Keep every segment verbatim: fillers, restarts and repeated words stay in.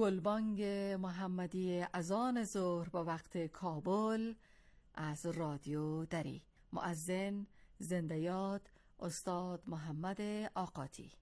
گلبانگ محمدی اذان ظهر با وقت کابل از رادیو دری. مؤذن زنده یاد استاد محمد آقاتی.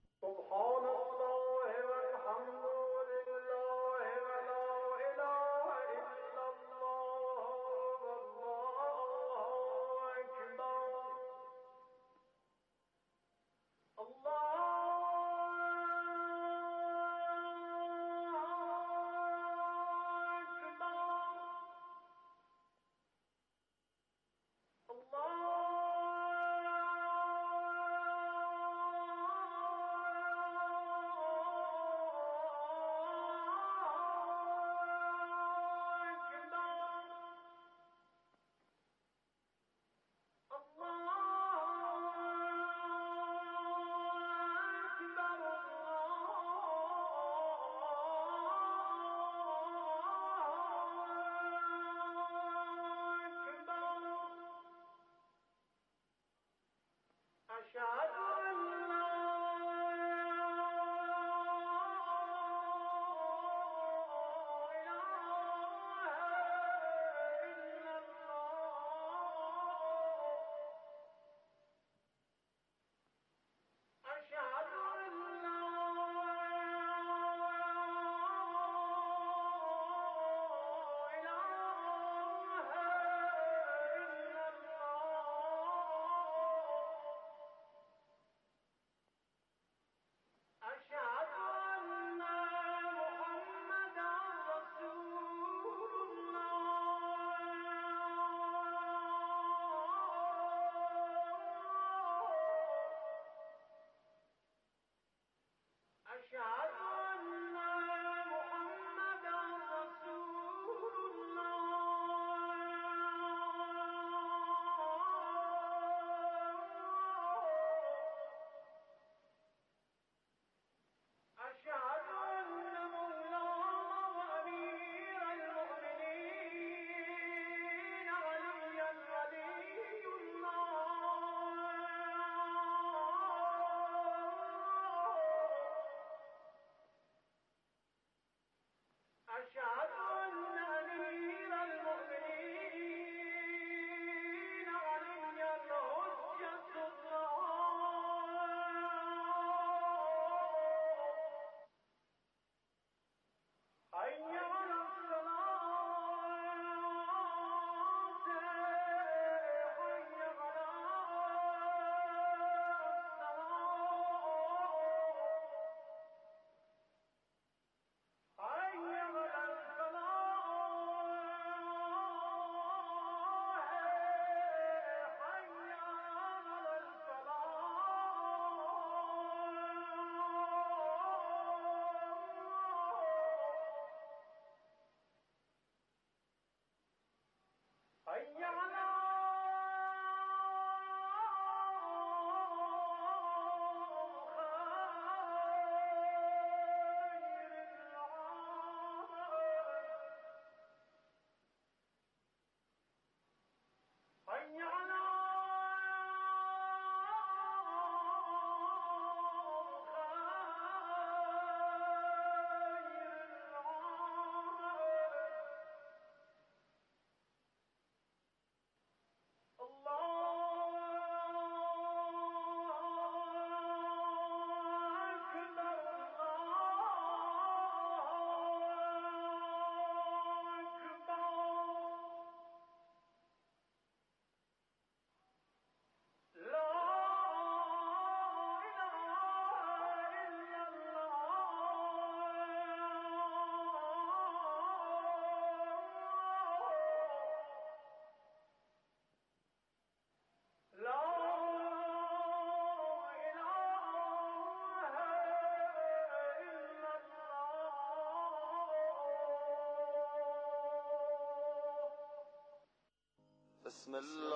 بسم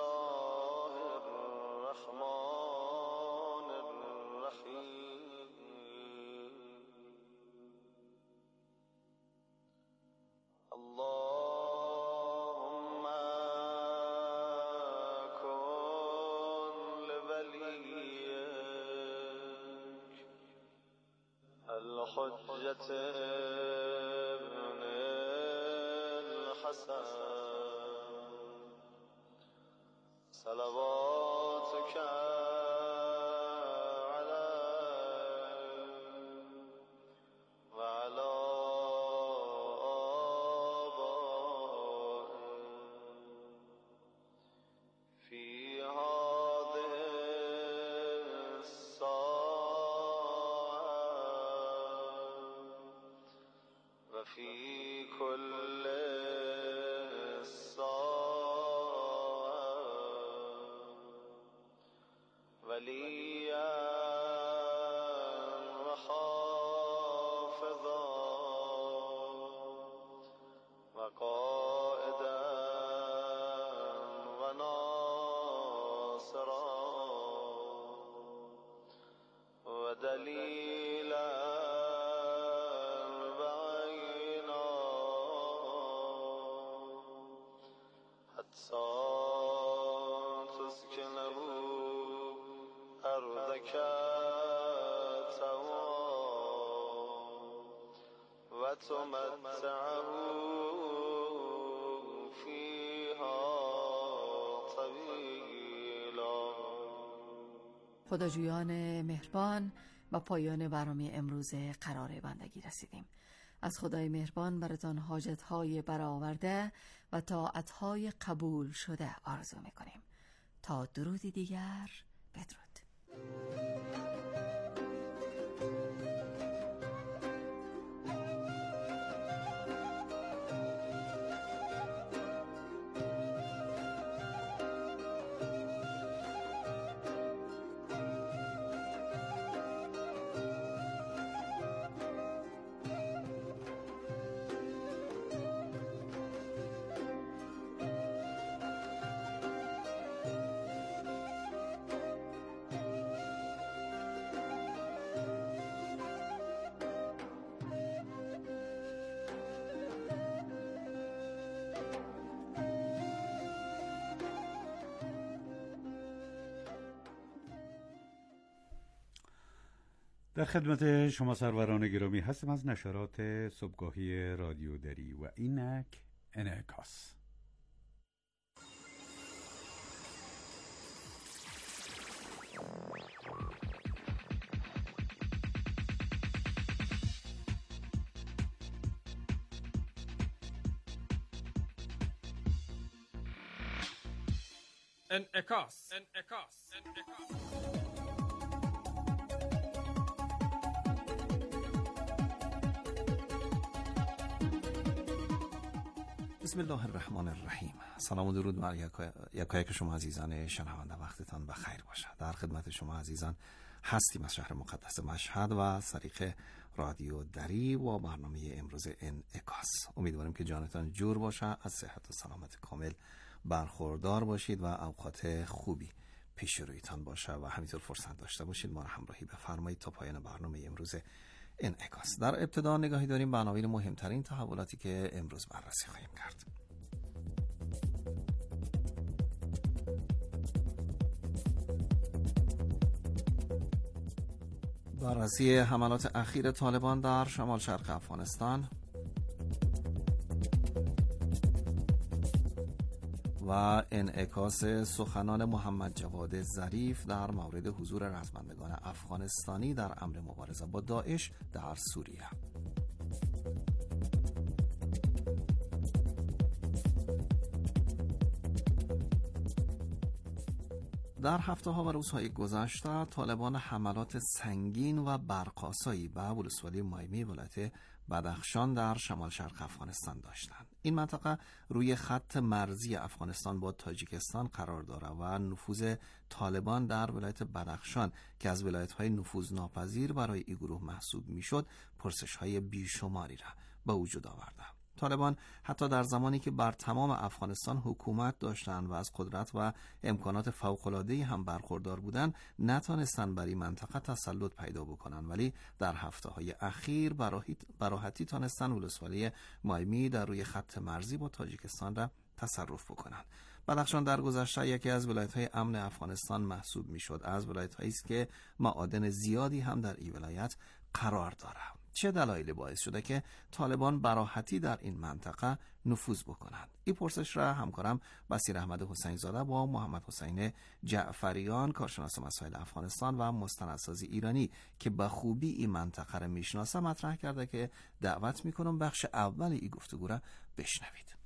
الله الرحمن الرحیم. اللهم کن لولیک الحجة الحسن صلواتك في كل ساعة وليا وحافظا وقائدا وناصرا ودليلا تسكنه أرضك وتمتعه فيها طويلا. خداجویان مهربان، با پایان برنامه امروز قرار بندگی رسیدیم. از خدای مهربان براتان حاجت‌های برآورده و طاعت‌های قبول شده آرزو می‌کنیم. تا درودی دیگر، بدرود. در خدمت شما سروران گرامی هستم از نشرات صبحگاهی رادیو دری و اینک انعکاس. انعکاس انعکاس انعکاس بسم الله الرحمن الرحیم. سلام و درود بر یکایک شما عزیزان شنونده، وقتتان بخیر باشد. در خدمت شما عزیزان هستیم از شهر مقدس مشهد و از طریق رادیو دری و برنامه امروز انعکاس. امیدواریم که جانتان جور باشه، از صحت و سلامت کامل برخوردار باشید و اوقات خوبی پیش رویتان باشه و همینطور فرصت داشته باشید ما را همراهی بفرمایید تا پایان برنامه امروز انعکاس. در ابتدا نگاهی داریم به عناوین مهمترین تحولاتی که امروز بررسی خواهیم کرد. بررسی حملات اخیر طالبان در شمال شرق افغانستان و انعکاس سخنان محمد جواد ظریف در مورد حضور رزمندگان افغانستانی در امر مبارزه با داعش در سوریه. در هفته‌ها و روزهای گذشته طالبان حملات سنگین و برق‌آسایی به ولسوالی مایمی ولایت بدخشان در شمال شرق افغانستان داشتند. این منطقه روی خط مرزی افغانستان با تاجیکستان قرار دارد و نفوذ طالبان در ولایت بدخشان که از ولایت‌های نفوذناپذیر برای این گروه محسوب می‌شد، پرسش‌های بیشماری را به وجود آورده. طالبان حتی در زمانی که بر تمام افغانستان حکومت داشتند و از قدرت و امکانات فوق‌العاده‌ای هم برخوردار بودند، نتانستند بر این منطقه تسلط پیدا بکنند، ولی در هفته‌های اخیر براحتی تانستند ولسوالی مایمی در روی خط مرزی با تاجیکستان را تصرف بکنند. بدخشان در گذشته یکی از ولایت‌های امن افغانستان محسوب می‌شد. از ولایت‌هایی است که معادن زیادی هم در این ولایت قرار دارد. چه دلایلی باعث شده که طالبان براحتی در این منطقه نفوذ بکنند؟ این پرسش را همکارم بصیر احمد حسین زاده با محمد حسین جعفریان، کارشناس مسائل افغانستان و مستندسازی ایرانی که به خوبی این منطقه را میشناسه مطرح کرده که دعوت میکنم بخش اول این گفتگو را بشنوید.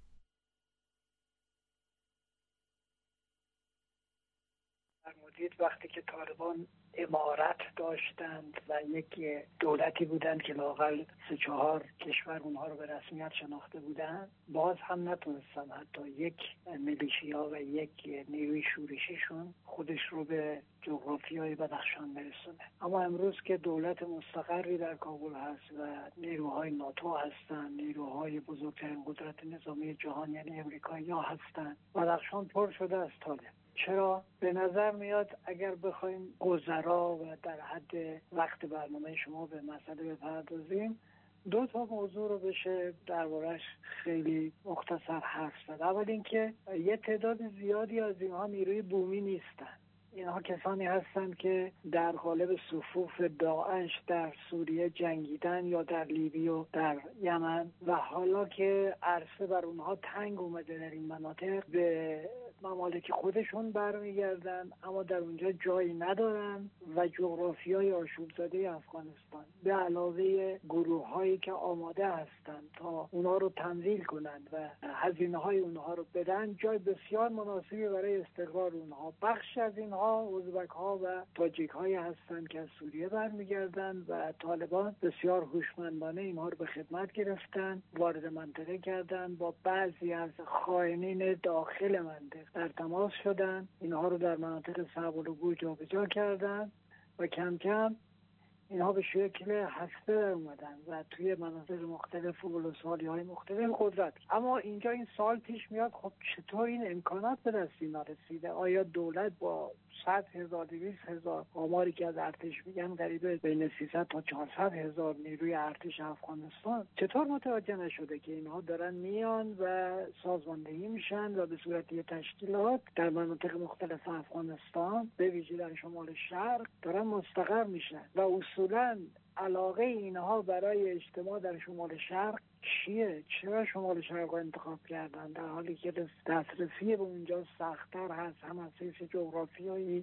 وقتی که طالبان امارت داشتند و یک دولتی بودند که لااقل سه چهار کشور اونها رو به رسمیت شناخته بودند، باز هم نتونستن حتی یک میلیشیا و یک نیروی شورشیشون خودش رو به جغرافیای بدخشان برسونه. اما امروز که دولت مستقری در کابل هست و نیروهای ناتو هستن، نیروهای بزرگترین قدرت نظامی جهان یعنی امریکایی‌ها هستن، بدخشان پر شده از طالب. چرا؟ به نظر میاد اگر بخوایم گذرا و در حد وقت برنامه شما به مسئله بپردازیم، دو تا موضوع رو بشه دربارش خیلی مختصر حرف زد. اول اینکه یه تعداد زیادی از اینها نیروی بومی نیستن. اینها کسانی هستند که در قالب صفوف داعش در سوریه جنگیدن یا در لیبی و در یمن و حالا که عرصه بر اونها تنگ اومده در این مناطق به ممالک خودشون برمیگردن، اما در اونجا جایی ندارن و جغرافیای آشوب زده افغانستان به علاوه گروه هایی که آماده هستند تا اونها رو تمویل کنند و هزینه های اونها رو بدن، جای بسیار مناسبی برای استقرار اونها. بخش از اینها ازبک ها و تاجیک های هستند که از سوریه برمیگردن و طالبان بسیار هوشمندانه اینها رو به خدمت گرفتن، وارد منطقه کردن، با بعضی از خائنین داخل منطقه در تماس شدن، اینها رو در مناطق صعب العبور جابجا کردن و کم کم اینها به شکل هسته در اومدن و توی مناطق مختلف و ولسوالی های مختلف قدرت. اما اینجا این سال پیش میاد، خب چطور این امکانات به دست اینا رسیده؟ آیا دولت با صد هزار دویست هزار آماری که از ارتش میگن قریب بین سیصد تا چهارصد هزار نیروی ارتش افغانستان چطور متوجه نشده که اینها دارن میان و سازماندهی میشن و به صورت یه تشکیلات در مناطق مختلف افغانستان به ویژه در شمال شرق دارن مستقر میشن و اصولا علاقه اینها برای اجتماع در شمال شرق چیه؟ چرا شمال شرق رو انتخاب کردن در حالی که دسترسی به اونجا سخت‌تر هست، هم از حیث جغرافیایی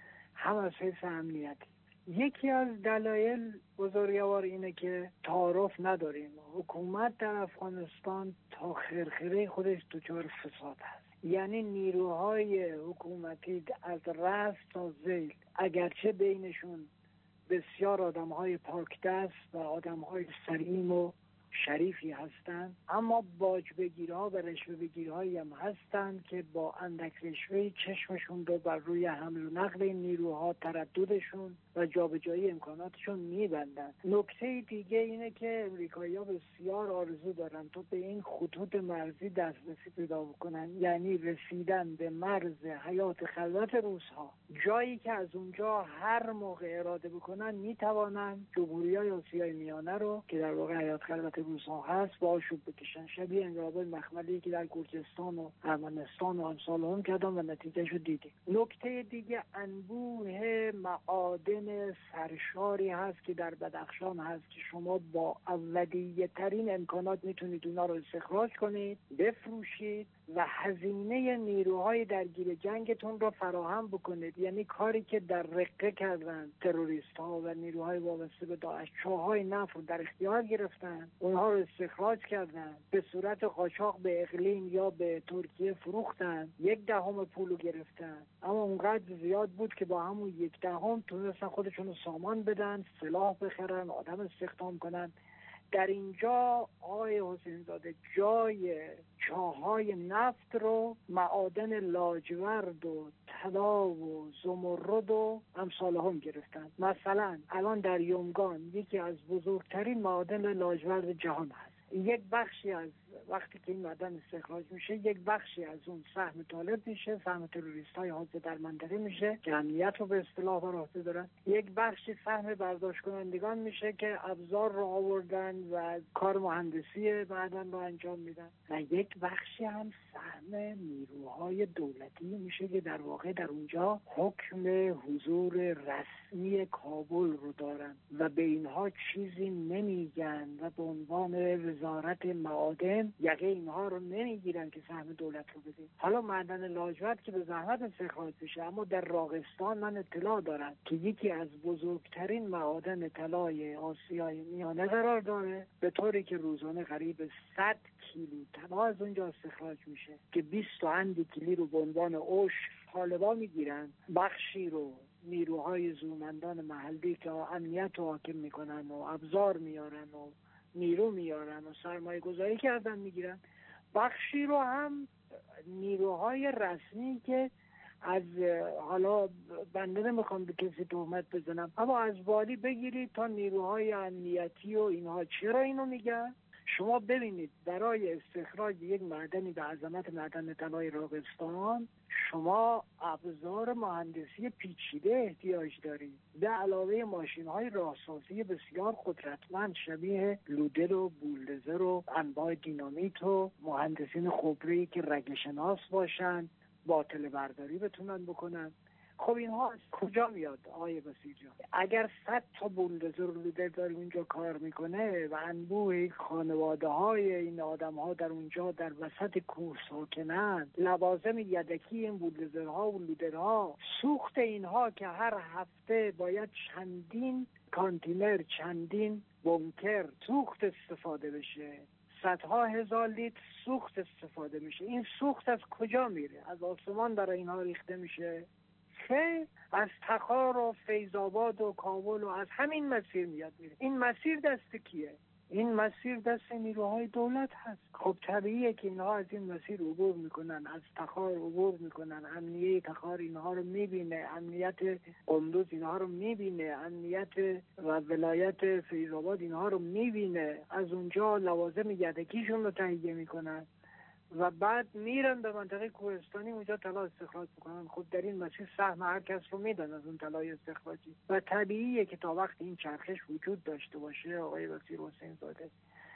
هم از حیث امنیتی؟ یکی از دلایل بزرگوار اینه که تعارف نداریم. حکومت در افغانستان تا خرخره خودش دچار فساد هست، یعنی نیروهای حکومتی از رأس تا ذیل اگرچه بینشون بسیار آدم‌های پاک دست و آدم‌های سلیم و شریفی هستند، اما باج بگیرها و رشوه بگیرهایی هم هستند که با اندک رشوه چشمشون رو بر روی حمل و نقل این نیروها، ترددشون و جابجایی امکاناتشون میبندن. نکته دیگه اینه که امریکایی‌ها بسیار آرزو دارن تو به این خطوط مرزی دسترسی پیدا بکنن، یعنی رسیدن به مرز حیات خلوت روس‌ها، جایی که از اونجا هر موقع اراده بکنن میتوانن جمهوری‌های آسیای میانه رو که در واقع حیات خلوت روس‌ها هست با آشوب بکشن، شبیه انقلاب مخملی که در گرجستان و ارمنستان و امثال هم کردن و نتیجهشو دیدیم. نکته دیگه انبوه معادن سرشاری هست که در بدخشان هست که شما با اولیه ترین امکانات میتونید اونا رو استخراج کنید، بفروشید و هزینه نیروهای درگیر جنگتون رو فراهم بکنید. یعنی کاری که در رقه کردن تروریست ها و نیروهای وابسته به داعش، چاهای نفت رو در اختیار گرفتن، اونها رو استخراج کردن، به صورت قاچاق به اقلیم یا به ترکیه فروختن، یک دهم پولو گرفتن، اما اونقدر زیاد بود که با همون یک دهم تونستن خودشون رو سامان بدن، سلاح بخرن، آدم استخدام کنن. در اینجا آقای حسین زاده جای چاهای نفت رو معادن لاجورد و طلا و زمرد و امثال هم گرفتن. مثلا الان در یومگان یکی از بزرگترین معادن لاجورد جهان هست، یک بخشی از وقتی که این معدن استخراج میشه یک بخشی از اون سهم طالب میشه، سهم تروریست های حاضر در منطقه میشه که امنیت رو به اصطلاح بر عهده دارن. یک بخشی سهم برداشت کنندگان میشه که ابزار رو آوردن و کار مهندسی معدن رو انجام میدن و یک بخشی هم سهم نیروهای دولتی میشه که در واقع در اونجا حکم حضور رسمی کابل رو دارن و به اینها چیزی نمیگن و به عنوان وزارت معادن یقه اینها رو نمیگیرن که سهم دولت رو بدیم. حالا معدن لاجورد که به زحمت استخراج میشه، اما در راغستان من اطلاع دارم که یکی از بزرگترین معادن طلای آسیای میانه قرار داره، به طوری که روزانه قریب صد کیلو طلا از اونجا استخراج میشه که بیست و اندی کیلو رو به عنوان اوش طالبان میگیرن، بخشی رو نیروهای زورمندان محلی که امنیت رو حاکم میکنن و ابزار میارن و نیرو میارن و سرمایه گذاری کردن میگیرن، بخشی رو هم نیروهای رسمی که از حالا بنده نمیخوام به کسی تهمت بزنم اما از والی بگیرید تا نیروهای امنیتی و اینها. چرا اینو میگن؟ شما ببینید برای استخراج یک معدنی به عظمت معدن طلای راغستان شما ابزار مهندسی پیچیده احتیاج دارید، به علاوه ماشین‌های راهسازی بسیار قدرتمند شبیه لودر و بولدزر و انواع دینامیت و مهندسین خبره‌ای که رگه‌شناس باشن، باطل برداری بتونن بکنن. خب اینها از کجا میاد آقای بصیر جان؟ اگر صد تا بولدوزر و لودر در اونجا کار میکنه و انبوه خانواده های این آدم ها در اونجا در وسط کوه ساکنند، لوازم یدکی این بولدوزرها و لودرها، سوخت اینها که هر هفته باید چندین کانتینر، چندین بنکر سوخت استفاده بشه، صدها هزار لیتر سوخت استفاده میشه. این سوخت از کجا میره؟ از آسمان برای اینها ریخته میشه؟ خیر، از تخار و فیض‌آباد و کابل و از همین مسیر میاد میره. این مسیر دست کیه؟ این مسیر دست نیروهای دولت هست. خب طبیعیه که اینها از این مسیر عبور میکنن، از تخار عبور میکنن، امنیه تخار اینها رو میبینه، امنیت قندوز اینها رو میبینه، امنیت و ولایت فیض‌آباد اینها رو میبینه، از اونجا لوازم یدکیشون رو تهیه میکنن و بعد میرن به منطقه کوهستانی اونجا طلا استخراج میکنن. خب در این مسیر سهم هر کس رو میدن از اون طلای استخراجی و طبیعیه که تا وقتی این چرخش وجود داشته باشه آقای بصیر حسین زاده،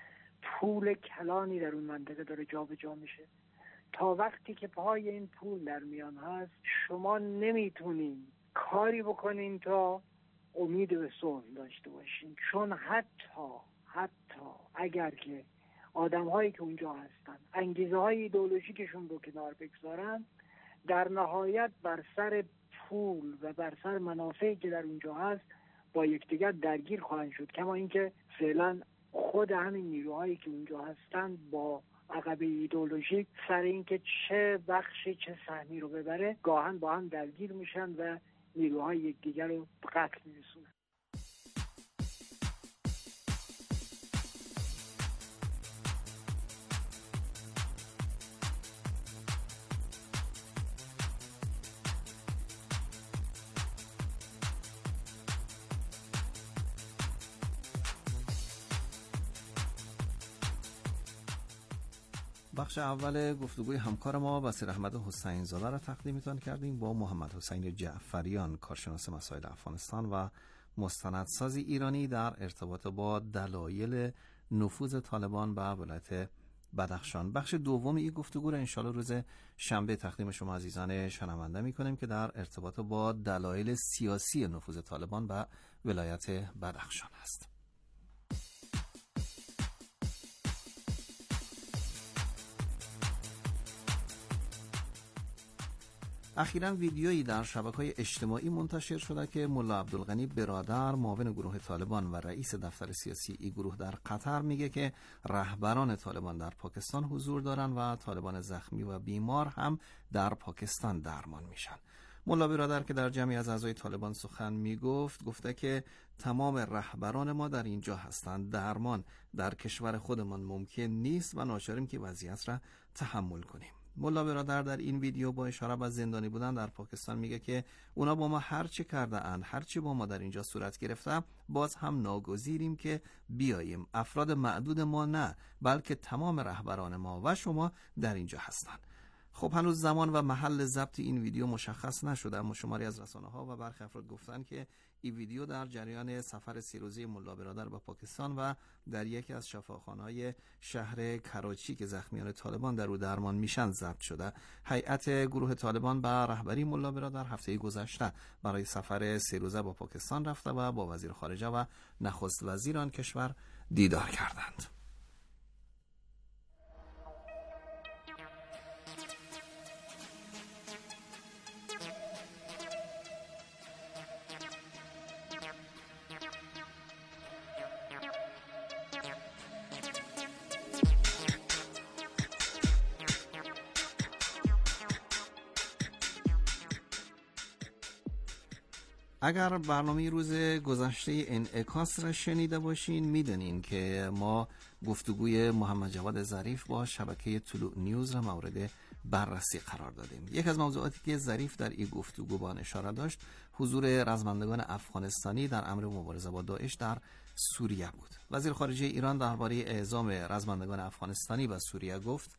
پول کلانی در اون منطقه داره جا به جا میشه. تا وقتی که پای این پول در میان هست شما نمیتونین کاری بکنین تا امید به صلح داشته باشین، چون حتی حتی اگر که آدم هایی که اونجا هستن انگیزه های ایدئولوژیکشون رو کنار بگذارن، در نهایت بر سر پول و بر سر منافعی که در اونجا هست با یکدیگر درگیر خواهند شد. کما اینکه فعلا خود همین نیروهایی که اونجا هستن با عقبه ایدئولوژیک سر اینکه چه بخشی چه سهمی رو ببره گاهن با هم درگیر میشن و نیروهای یکدیگر رو به قتل میرسونن. بخش اول گفتگوی همکار ما بصیر احمد حسین زاده را تقدیمتان کردیم با محمد حسین جعفریان، کارشناس مسائل افغانستان و مستندسازی ایرانی در ارتباط با دلایل نفوذ طالبان به ولایت بدخشان. بخش دوم این گفتگو را انشاءالله روز شنبه تقدیم شما عزیزان شنونده می‌کنیم که در ارتباط با دلایل سیاسی نفوذ طالبان به ولایت بدخشان است. اخیراً ویدیویی در شبکه‌های اجتماعی منتشر شده که ملا عبدالغنی برادر، معاون گروه طالبان و رئیس دفتر سیاسی این گروه در قطر میگه که رهبران طالبان در پاکستان حضور دارن و طالبان زخمی و بیمار هم در پاکستان درمان میشن. ملا برادر که در جمعی از اعضای طالبان سخن میگفت گفته که تمام رهبران ما در اینجا هستند، درمان در کشور خودمان ممکن نیست و ناچاریم که وضعیت را تحمل کنیم. ملا برادر در این ویدیو با اشاره به زندانی بودن در پاکستان میگه که اونا با ما هر چی کرده اند، هر چی با ما در اینجا صورت گرفته، باز هم ناگزیریم که بیاییم. افراد معدود ما نه، بلکه تمام رهبران ما و شما در اینجا هستند. خب هنوز زمان و محل ضبط این ویدیو مشخص نشده، اما شماری از رسانه‌ها و برخی افراد گفتند که این ویدیو در جریان سفر سه روزه ملا برادر به پاکستان و در یکی از شفاخانه‌های شهر کراچی که زخمیان طالبان در او درمان میشن ضبط شده. هیئت گروه طالبان به رهبری ملا برادر هفته گذشته برای سفر سه روزه با پاکستان رفته و با وزیر خارجه و نخست وزیر آن کشور دیدار کردند. اگر برنامه روز گذشته انعکاس را شنیده باشین میدونین که ما گفتگوی محمد جواد ظریف با شبکه طلوع نیوز را مورد بررسی قرار دادیم. یک از موضوعاتی که ظریف در این گفتگو با آن اشاره داشت حضور رزمندگان افغانستانی در امر مبارزه با داعش در سوریه بود. وزیر خارجه ایران درباره اعزام رزمندگان افغانستانی به سوریه گفت: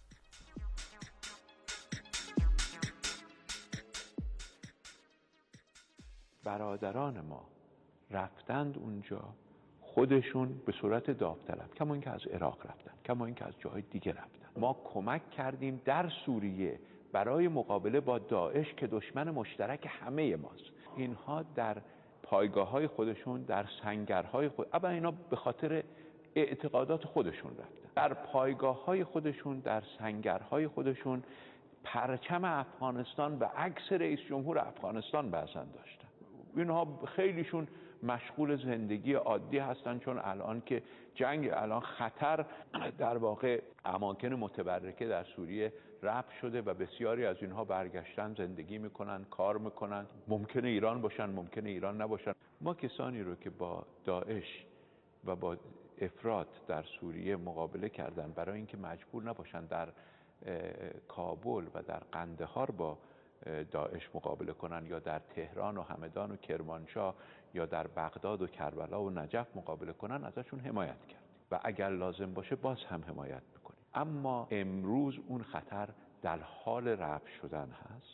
برادران ما رفتند اونجا خودشون به صورت داوطلب، کما اینکه از عراق رفتن، کما اینکه از جاهای دیگه رفتن. ما کمک کردیم در سوریه برای مقابله با داعش که دشمن مشترک همه ماست. اینها در پایگاه‌های خودشون، در سنگرهای خود، اما اینا به خاطر اعتقادات خودشون رفتن. در پایگاه‌های خودشون، در سنگرهای خودشون پرچم افغانستان و عکس رئیس جمهور افغانستان بزن داشتن. اینها خیلیشون مشغول زندگی عادی هستن، چون الان که جنگ، الان خطر در واقع اماکن متبرکه در سوریه رفع شده و بسیاری از اینها برگشتن زندگی میکنن، کار میکنن. ممکنه ایران باشن، ممکنه ایران نباشن. ما کسانی رو که با داعش و با افراط در سوریه مقابله کردن برای اینکه مجبور نباشن در کابل و در قندهار با داعش مقابله کنن یا در تهران و همدان و کرمانشاه یا در بغداد و کربلا و نجف مقابله کنن، ازشون حمایت کرد و اگر لازم باشه باز هم حمایت میکنیم. اما امروز اون خطر در حال رفع شدن هست.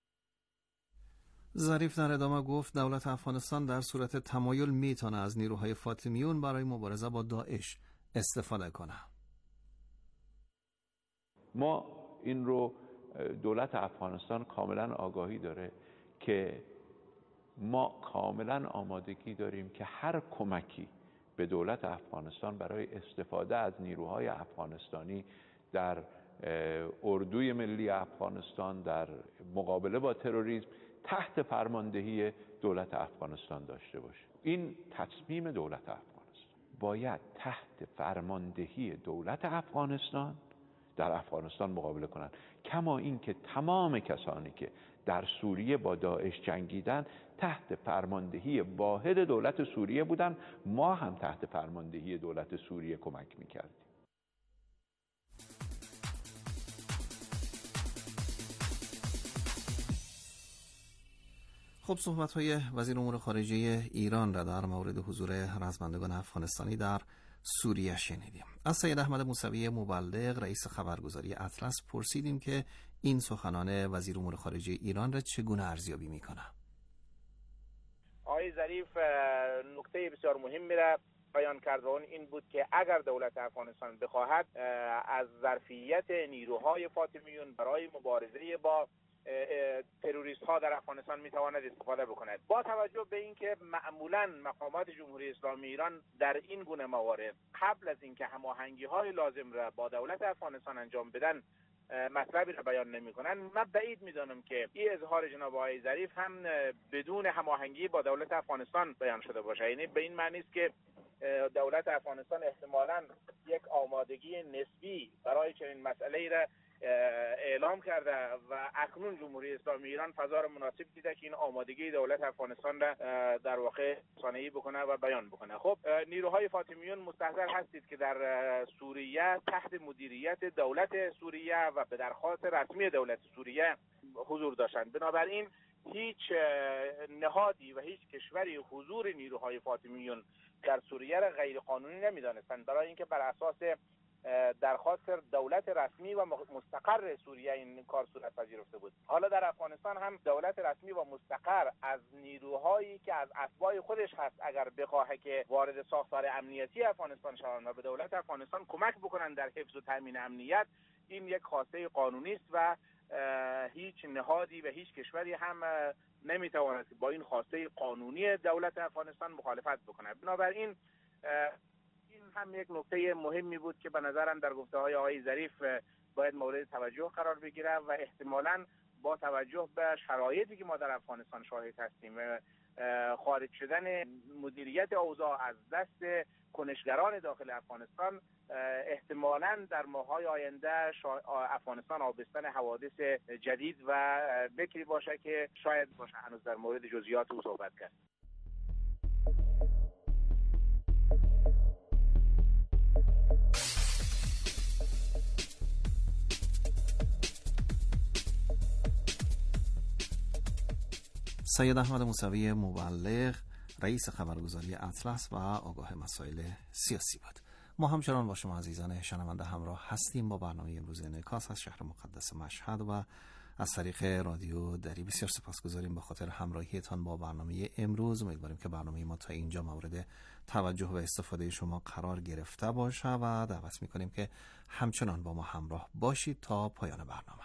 ظریف در ادامه گفت دولت افغانستان در صورت تمایل میتونه از نیروهای فاطمیون برای مبارزه با داعش استفاده کنه. ما این رو دولت افغانستان کاملا آگاهی داره که ما کاملا آمادگی داریم که هر کمکی به دولت افغانستان برای استفاده از نیروهای افغانستانی در اردوی ملی افغانستان در مقابله با تروریسم تحت فرماندهی دولت افغانستان داشته باشه. این تصمیم دولت افغانستان باید تحت فرماندهی دولت افغانستان در افغانستان مقابله کنند. کما اینکه تمام کسانی که در سوریه با داعش جنگیدن تحت فرماندهی واحد دولت سوریه بودن، ما هم تحت فرماندهی دولت سوریه کمک میکردیم. خب صحبت‌های وزیر امور خارجه ایران را در مورد حضور رزمندگان افغانستانی در سوریه شنیدیم. از سید احمد موسوی مبلغ رئیس خبرگزاری اطلس پرسیدیم که این سخنان وزیر امور خارجه ایران را چگونه ارزیابی میکنه. آقای ظریف نکته بسیار مهمی را بیان کرد و اون این بود که اگر دولت افغانستان بخواهد از ظرفیت نیروهای فاطمیون برای مبارزه با تروریست ها در افغانستان میتواند استفاده بکند. با توجه به اینکه معمولا مقامات جمهوری اسلامی ایران در این گونه موارد قبل از اینکه هماهنگی های لازم را با دولت افغانستان انجام بدن مطلبی را بیان نمی کنند، من بعید میدانم که این اظهار جناب آقای ظریف هم بدون هماهنگی با دولت افغانستان بیان شده باشه. یعنی به این معنی است که دولت افغانستان احتمالاً یک آمادگی نسبی برای چنین مسئله‌ای را اعلام کرده و اکنون جمهوری اسلامی ایران فضا را مناسب دیده که این آمادگی دولت افغانستان را در واقع رسانه‌ای بکنه و بیان بکنه. خب نیروهای فاطمیون مستحضر هستید که در سوریه تحت مدیریت دولت سوریه و به درخواست رسمی دولت سوریه حضور داشتند. بنابراین هیچ نهادی و هیچ کشوری حضور نیروهای فاطمیون در سوریه را غیر قانونی نمی‌دانستند، برای اینکه بر اساس درخواست دولت رسمی و مستقر سوریه این کار صورت پذیرفته بود. حالا در افغانستان هم دولت رسمی و مستقر از نیروهایی که از اتباع خودش هست اگر بخواهد که وارد ساختار امنیتی افغانستان شوند و به دولت افغانستان کمک بکنن در حفظ و تامین امنیت، این یک خواسته قانونی است و هیچ نهادی و هیچ کشوری هم نمیتواند با این خواسته قانونی دولت افغانستان مخالفت بکنه. بنابراین این هم یک نکته مهمی بود که به نظرم در گفته‌های آقای ظریف باید مورد توجه قرار بگیره و احتمالاً با توجه به شرایطی که ما در افغانستان شاهد هستیم، خارج شدن مدیریت اوضاع از دست کنشگران داخل افغانستان، احتمالاً در ماه‌های آینده افغانستان آبستن حوادث جدید و بکری باشه که شاید باشه هنوز در مورد جزئیات او صحبت کرد. سید احمد موسوی مبلغ رئیس خبرگزاری اطلس و آگاه مسائل سیاسی بود. ما همچنان با شما عزیزان شنونده همراه هستیم با برنامه امروز انعکاس از شهر مقدس مشهد و از طریق رادیو دری. بسیار سپاسگزاریم به خاطر همراهیتان با برنامه امروز. امیدواریم که برنامه ما تا اینجا مورد توجه و استفاده شما قرار گرفته باشه و دعوت می‌کنیم که همچنان با ما همراه باشید تا پایان برنامه.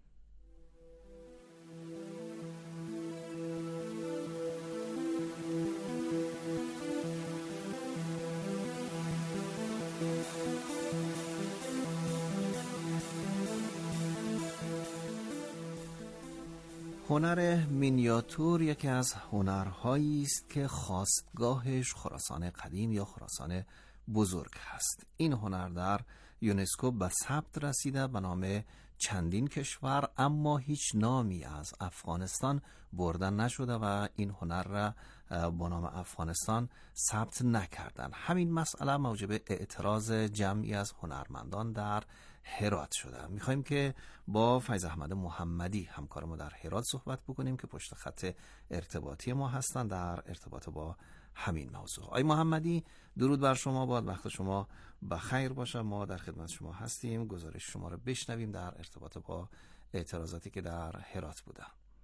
هنر مینیاتور یکی از هنرهایی است که خاستگاهش خراسان قدیم یا خراسان بزرگ هست. این هنر در یونسکو به ثبت رسیده به نام چندین کشور، اما هیچ نامی از افغانستان برده نشده و این هنر را با نام افغانستان ثبت نکردن. همین مسئله موجب اعتراض جمعی از هنرمندان در هرات شده. میخوایم که با فیض احمد محمدی همکار ما در هرات صحبت بکنیم که پشت خط ارتباطی ما هستند در ارتباط با همین موضوع. آقای محمدی درود بر شما باد، وقت شما بخیر باشه. ما در خدمت شما هستیم، گزارش شما رو بشنویم در ارتباط با اعتراضاتی که در هرات بوده.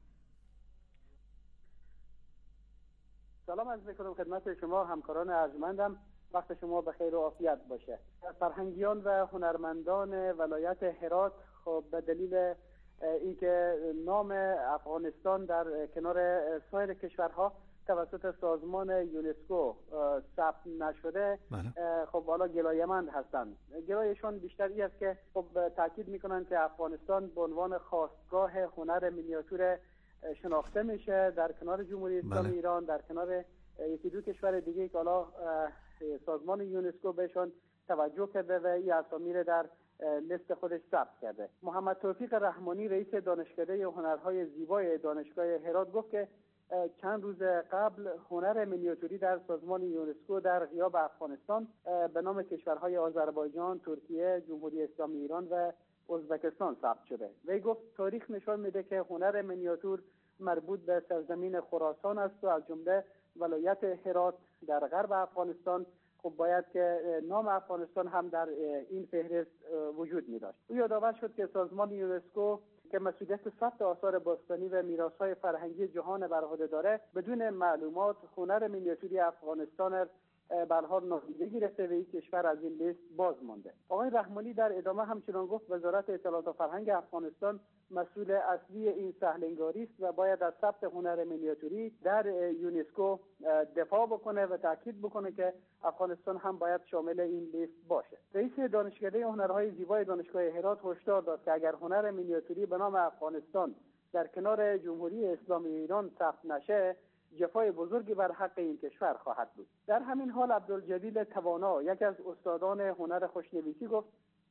سلام عرض می‌کنم خدمت شما همکاران ارجمندم، وقت شما بخیر و عافیت باشه. فرهنگیان و هنرمندان ولایت هرات خب به دلیل اینکه نام افغانستان در کنار سایر کشورها توسط سازمان یونسکو ثبت نشده، خب حالا گلایه‌مند هستند. گلایشون بیشتری است که خب تاکید میکنن که افغانستان به عنوان خاستگاه هنر مینیاتور شناخته میشه در کنار جمهوری اسلامی ایران، در کنار یکی دو کشور دیگه که حالا سازمان یونسکو بهشون توجه کرده و این اسامی رو در لیست خودش ثبت کرده. محمد توفیق رحمانی رئیس دانشکده هنرهای زیبای دانشگاه هرات گفت که چند روز قبل هنر مینیاتوری در سازمان یونسکو در غیاب افغانستان به نام کشورهای آذربایجان، ترکیه، جمهوری اسلامی ایران و ازبکستان ثبت شده. وی گفت تاریخ نشان میده که هنر مینیاتور مربوط به سرزمین خراسان است و از جمله ولایت هرات در غرب افغانستان خب باید که نام افغانستان هم در این فهرست وجود می داشت. او یادآور شد که سازمان یونسکو که مسئولیت ثبت آثار باستانی و میراث‌های فرهنگی جهان بر عهده داره، بدون معلومات هنر مینیاتوری افغانستان به هر حال نادیده گرفته و این کشور از این لیست باز مانده. آقای رحمانی در ادامه همچنان گفت وزارت اطلاعات و فرهنگ افغانستان مسئول اصلی این سهلنگاری است و باید از ثبت هنر مینیاتوری در یونسکو دفاع بکنه و تاکید بکنه که افغانستان هم باید شامل این لیست باشه. رئیس دانشکده هنرهای زیبای دانشگاه هرات هشدار داد که اگر هنر مینیاتوری به نام افغانستان در کنار جمهوری اسلامی ایران ثبت نشه، جفای بزرگی بر حق این کشور خواهد بود. در همین حال عبدالجلیل توانا، یکی از استادان هنر خوشنویسی، گفت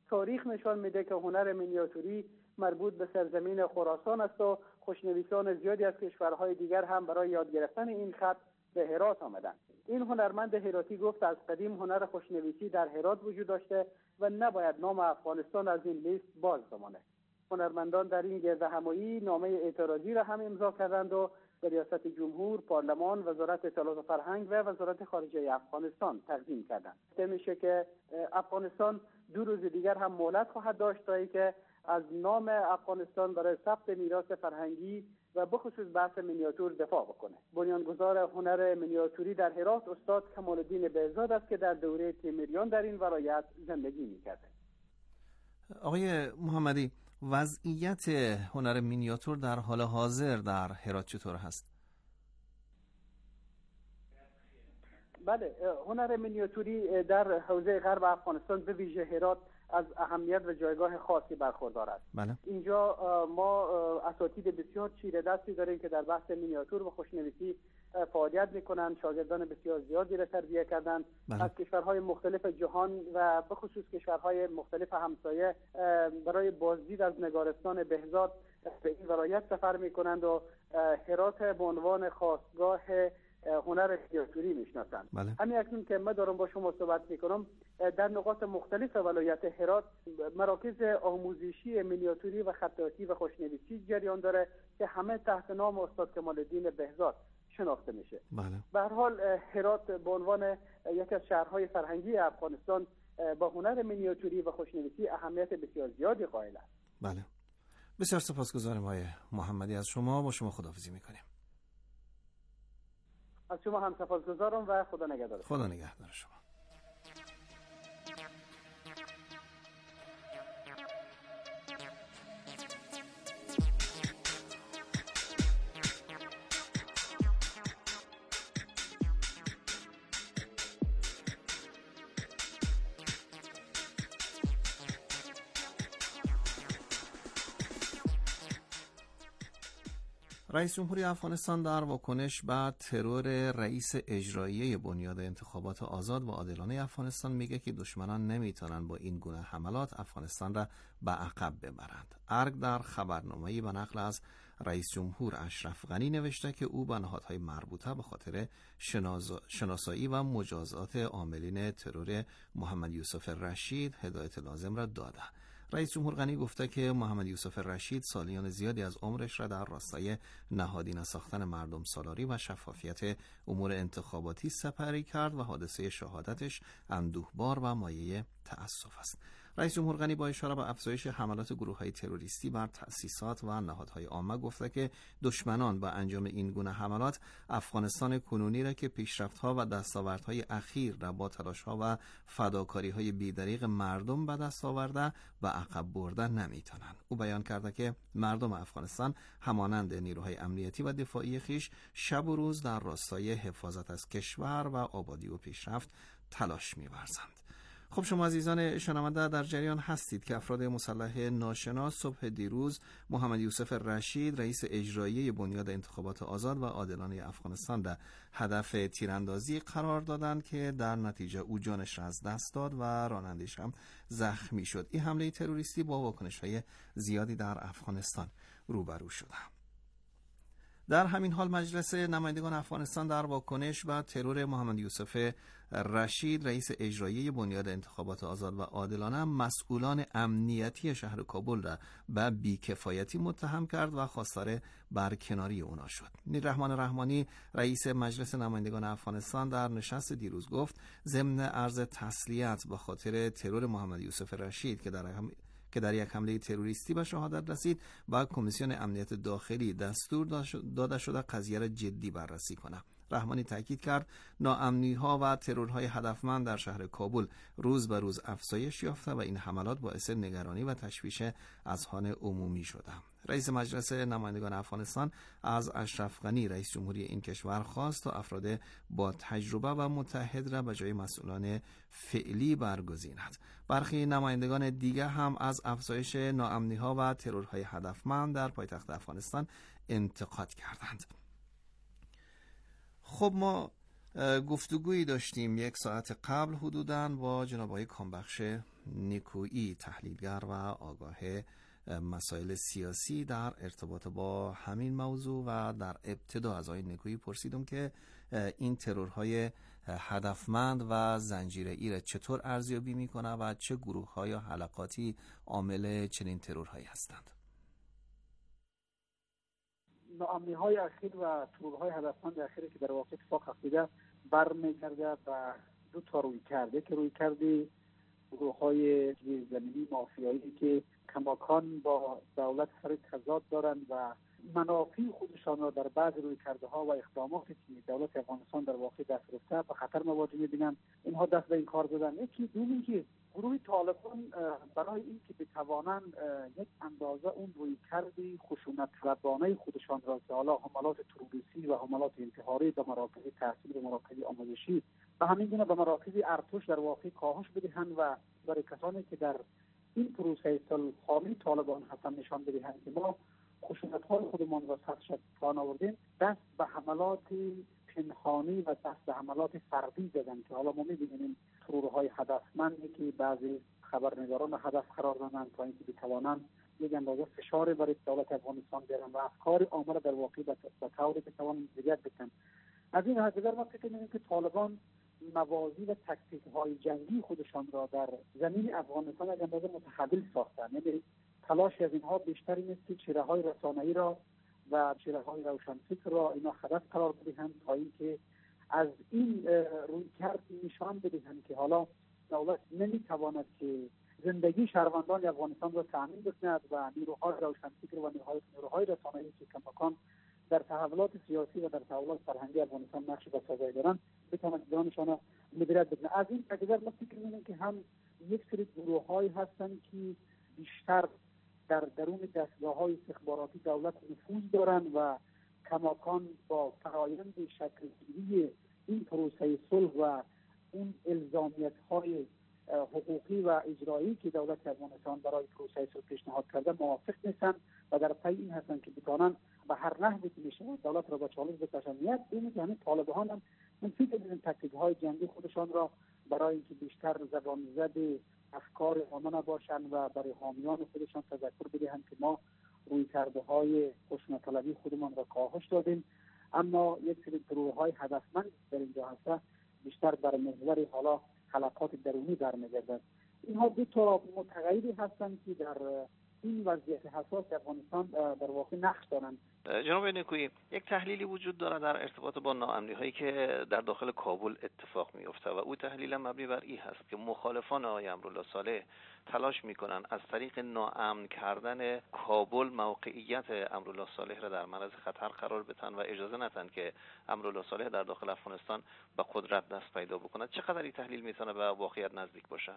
تاریخ نشان میده که هنر مینیاتوری مربوط به سرزمین خراسان است و خوشنویسان زیادی از کشورهای دیگر هم برای یاد گرفتن این خط به هرات آمدند. این هنرمند هراتی گفت از قدیم هنر خوشنویسی در هرات وجود داشته و نباید نام افغانستان از این لیست باز بمانه. هنرمندان در این گرد همایی نامه اعتراضی را هم امضا کردند و به ریاست جمهور، پارلمان، وزارت اطلاعات و فرهنگ و وزارت خارجه افغانستان تقدیم کردند. طبع میشه که افغانستان دو روز دیگر هم مهلت خواهد داشت تا اینکه از نام افغانستان برای ثبت میراث فرهنگی و بخصوص بحث مینیاتور دفاع بکنه. بنیانگذار هنر مینیاتوری در هرات استاد کمال الدین بهزاد است که در دوره تیموریان در این ولایت زندگی می‌کرد. آقای محمدی، وضعیت هنر مینیاتور در حال حاضر در هرات چطور هست؟ بله، هنر مینیاتوری در حوزه غرب افغانستان به ویژه هرات از اهمیت و جایگاه خاصی برخوردار است. بله. اینجا ما اساتید بسیار چیره دستی داریم که در بحث مینیاتور و خوشنویسی فعالیت میکنند. شاگردان بسیار زیادی را تربیت کردند. بله. از کشورهای مختلف جهان و به خصوص کشورهای مختلف همسایه برای بازدید از نگارستان بهزاد به این ولایت سفر میکنند و هرات به عنوان خاستگاه هنر مینیاتوری میشناسند. بله. همین اکنون که من دارم با شما صحبت میکنم در نقاط مختلف ولایت هرات مراکز آموزشی مینیاتوری و خطاطی و خوشنویسی جریان داره که همه تحت نام استاد کمال الدین بهزاد شناخته میشه. بله. به هر حال هرات به عنوان یکی از شهرهای فرهنگی افغانستان با هنر مینیاتوری و خوشنویسی اهمیت بسیار زیادی قائل است. بله. بسیار سپاسگزارم آقای محمدی از شما. با شما خداحافظی میکنیم. از شما هم سپاسگزارم و خدا نگهدار. خدا نگهدار شما. رئیس جمهوری افغانستان در واکنش به ترور رئیس اجرایی بنیاد انتخابات آزاد و عادلانه افغانستان میگه که دشمنان نمیتونن با این گونه حملات افغانستان را به عقب ببرند. ارگ در خبرنامه‌ای به نقل از رئیس جمهور اشرف غنی نوشته که او به نهادهای مربوطه به خاطر شناسایی و مجازات عاملین ترور محمد یوسف رشید هدایت لازم را داده. رئیس جمهور غنی گفته که محمد یوسف رشید سالیان زیادی از عمرش را در راستای نهادینه ساختن مردم سالاری و شفافیت امور انتخاباتی سپری کرد و حادثه شهادتش اندوهبار و مایه تأسف است. رئیس جمهور غنی با اشاره به افزایش حملات گروه‌های تروریستی بر تأسیسات و نهادهای عامه گفته که دشمنان با انجام این گونه حملات افغانستان کنونی را که پیشرفت‌ها و دستاوردهای اخیر را با تلاش‌ها و فداکاری‌های بی‌دریغ مردم به دست آورده و عقب برده نمی‌توانند. او بیان کرده که مردم افغانستان همانند نیروهای امنیتی و دفاعی خیش شب و روز در راستای حفاظت از کشور و آبادی و پیشرفت تلاش می‌ورزند. خب شما عزیزان شنونده در جریان هستید که افراد مسلح ناشناس صبح دیروز محمد یوسف رشید رئیس اجرایی بنیاد انتخابات آزاد و عادلانه افغانستان را هدف تیراندازی قرار دادند که در نتیجه او جانش را از دست داد و رانندش هم زخمی شد. این حمله تروریستی با واکنش‌های زیادی در افغانستان روبرو شده. در همین حال مجلس نمایندگان افغانستان در واکنش به ترور محمد یوسف رشید رئیس اجرایی بنیاد انتخابات آزاد و عادلانه مسئولان امنیتی شهر کابل را به بیکفایتی متهم کرد و خواستار برکناری اونا شد. میررحمان رحمانی رئیس مجلس نمایندگان افغانستان در نشست دیروز گفت ضمن عرض تسلیت به خاطر ترور محمد یوسف رشید که در هم که در یک حمله تروریستی به شهادت رسید و کمیسیون امنیت داخلی دستور داده شده قضیه را جدی بررسی کنه. رحمانی تاکید کرد ناامنی‌ها و ترورهای هدفمند در شهر کابل روز به روز افزایش یافته و این حملات باعث نگرانی و تشویش اذهان عمومی شده. رئیس مجلس نمایندگان افغانستان از اشرف غنی رئیس جمهوری این کشور خواست تا افراد با تجربه و متحد را به جای مسئولان فعلی برگزیند. برخی نمایندگان دیگر هم از افزایش ناامنی‌ها و ترورهای هدفمند در پایتخت افغانستان انتقاد کردند. خب ما گفتگویی داشتیم یک ساعت قبل حدوداً با جناب آقای کامبخش نیکویی، تحلیلگر و آگاه مسائل سیاسی، در ارتباط با همین موضوع و در ابتدا از آقای نیکویی پرسیدم که این ترورهای هدفمند و زنجیره‌ای را چطور ارزیابی میکنه و چه گروه‌های یا حلقاتی عامل چنین ترورهایی هستند. ناامنی‌های اخیر و ترورهای هدفمند اخیری که در واقع اتفاق افتاده برمیگرده و دو تا روی کرده که روی کرده گروه‌های زمینی مافیایی که کماکان با دولت سر تضاد دارند و منافع خودشان را در بعض روی کرده ها و اقداماتی که دولت افغانستان در واقع دست گرفته به خطر مواجه می‌بینند. اینها دست به این کار زدن. یکی دومی که گروه طالبان برای اینکه بتوانند یک اندازه اون روی کرده خشونت طلبانه خودشان را که حالا حملات تروریستی و حملات انتحاری به مراکز تحصیل و مراکز آموزشی و همین گونه به مراکز ارتش در واقع کاهش بدهند و برای کسانی که در این پروسه صلح‌آمیز طالبان هستند نشان بدهند که ما خشونت‌های خودمان را سطح پایان آوردیم، دست به حملات پنهانی و دست به حملات فردی زدن که حالا ما می‌بینیم این ترورهای هدفمندی که بعضی خبرنگاران هدف قرار دادند تا اینکه بتوانند یک اندازه فشار برای دولت افغانستان بیارن و افکار عامه در واقع به طوری که توان دیگر بکنن. از این حذر ما فکر می‌کنیم که طالبان موازی و تکتیک‌های جنگی خودشان را در زمین افغانستان از اندازه متحول ساختند. یعنی تلاش از اینها بیشتر این است که چهره‌های رسانه‌ای را و چهره‌های روشنفکر را اینا هدف قرار بدهند تا اینکه از این رویکرد نشان بدهند که حالا دولت نمی‌تواند که زندگی شهروندان افغانستان را تامین بکند و نیروهای روشنفکر و نیروهای رسانه‌ای که کماکان در تحولات سیاسی و در تحولات فرهنگی افغانستان نقش بسازی دارند بتوانند جانشان را مدیریت بکنند. از این تجربه ما فکر می‌کنیم که هم یک سری گروه‌هایی هستند که بیشتر در درون دستگاه‌های استخباراتی دولت نفوذ دارند و کماکان با فرایند شکل‌گیری این پروسه صلح و اون الزامیت‌های حقوقی و اجرایی که دولت افغانستان برای پروسه صلح پیشنهاد کرده موافق نیستند و در پی این هستند که بتوانند به هر نحوی که میشه دولت را با چالش بکشند. یک این که همین طالبان هم منفی از این تکتیک‌های جنگی خودشان را برای اینکه بیشتر زبان زد افکار عامه نباشند و برای حامیان خودشان تذکر بدهند که ما روی کرده های خشونت طلبی خودمان را کاهش دادیم، اما یک سری گروه‌های هدفمند در اینجا هست بیشتر بر محور حالا حلقات درونی برمیگردند. اینها دو تا متغیری هستند که در این وضعیت حساس افغانستان در واقع نقش دارند. جناب نیکویی، یک تحلیلی وجود داره در ارتباط با ناامنی‌هایی که در داخل کابل اتفاق می‌افته و او تحلیل مبنی بر این هست که مخالفان آقای امرالله صالح تلاش می‌کنند از طریق ناامن کردن کابل موقعیت امرالله صالح را در معرض خطر قرار بدن و اجازه ندن که امرالله صالح در داخل افغانستان به قدرت دست پیدا بکند. چقدر این تحلیل می‌تونه به واقعیت نزدیک باشه؟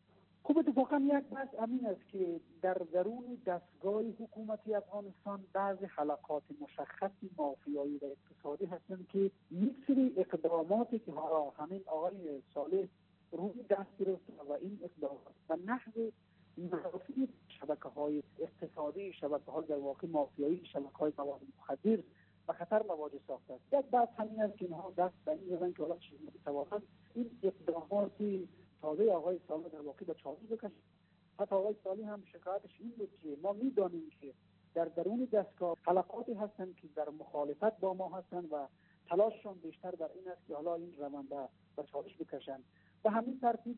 خب اتفاقا یک بحث امین است که در درون دستگاه حکومتی افغانستان بعضی حلقات مشخصی مافیایی و اقتصادی هستند که یک سری اقداماتی که ها همین آقای صالح روی دست گرفت و این اقدامات و نحو منافع شبکه‌های اقتصادی، شبکه‌های در واقع مافیایی، شبکه‌های مواد مخدر و خطر مواجه ساخته است. یک بحث همین است که اینها دست به این زدن که حالا چیزی می‌توانند این اقداماتی تازه آقای صالح در واقع به چالش بکشند. حتی آقای صالح هم شکایتش این بود که ما می‌دانیم که در درون دستگاه حلقاتی هستند که در مخالفت با ما هستند و تلاششان بیشتر در این است که حالا این روند به چالش بکشند. به همین ترتیب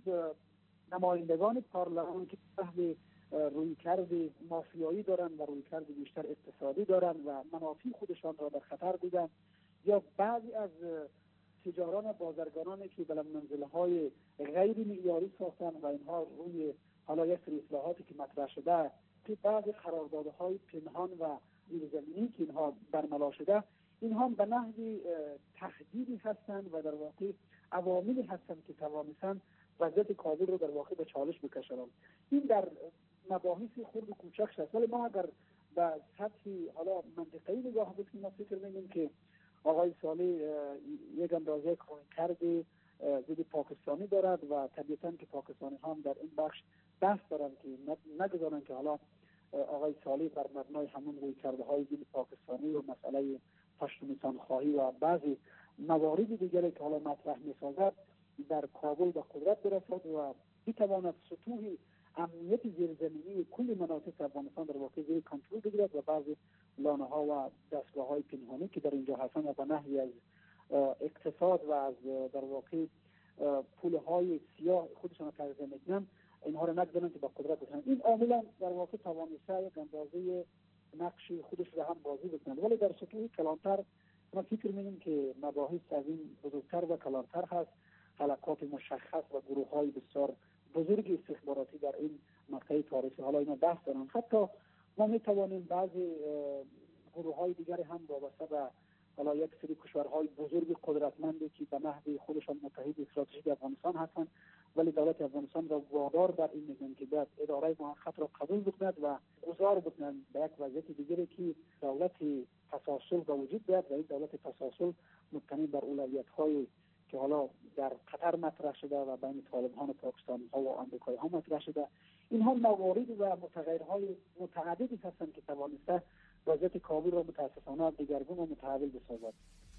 نمایندگان پارلمان که اهل رویکرد مافیایی دارند و رویکرد بیشتر اقتصادی دارند و منافع خودشان را در خطر دیدند، یا بعضی از تجاران بازرگانانی که بلند منزل‌های غیر معیاری ساختن و اینها روی حالا یک سری اصلاحاتی که مطرح شده که بعضی قراردادهای پنهان و زیرزمینی که اینها برملا شده، اینها به نحوی تهدیدی هستند و در واقع عواملی هستند که توانستند وضعیت کابل رو در واقع به چالش بکشند. این در مباحث خرد و کوچک شد، ولی ما اگر به سطح حالا منطقه‌ای نگاه بکنیم ما فکر می‌کنیم که آقای صالح یک اندازه کارکرد ضد پاکستانی دارد و طبیعتاً که پاکستانی هم در این بخش دست دارند که نگذارند که حالا آقای صالح بر مبنای همون رویکردهای ضد پاکستانی و مسئله پشتونستان خواهی و بعضی موارد دیگری که حالا مطرح می‌سازد در کابل به قدرت برسد و بتواند سطوح امنیت زیرزمینی کل مناطق افغانستان در واقع زیر کنترل بگیرد و بعضی لانه ها و دستگاه های پنهانی که در اینجا هستند و به نحوی از اقتصاد و از در واقع پول های سیاه خودشان تغذیه میکنند، اینها را نگذارند که با قدرت بشن. این عاملا در واقع توانسته یک اندازه نقش خودش را هم بازی بکنند، ولی در سطوح کلانتر ما فکر می‌کنیم که مباحث از این بزرگتر و کلانتر هست. حلقات مشخص و گروه های بسیار بزرگ استخباراتی در این مقطع تاریخی حالا اینا بحث دارن. حتی ما میتوانیم بعضی گروه های دیگری هم وابسته به حالا یک سری کشورهای بزرگ قدرتمندی که به نحو خودشان متحد استراتژیک افغانستان هستند، ولی دولت افغانستان را وادار بر این میکنند که باید اداره موقت را قبول بکند و گذار بکنند به یک وضعیت دیگری که دولت تسلسل به وجود بیاد و این دولت تسلسل مبتنی بر اولویت‌های که حالا در قطر مطرح شده و بین طالبان و پاکستانی ها و آمریکایی ها مطرح شده. اینها موارد و متغیرهای متعددی هستند که توانسته وضعیت کابل را متاسفانه دگرگون و متحول بسازد.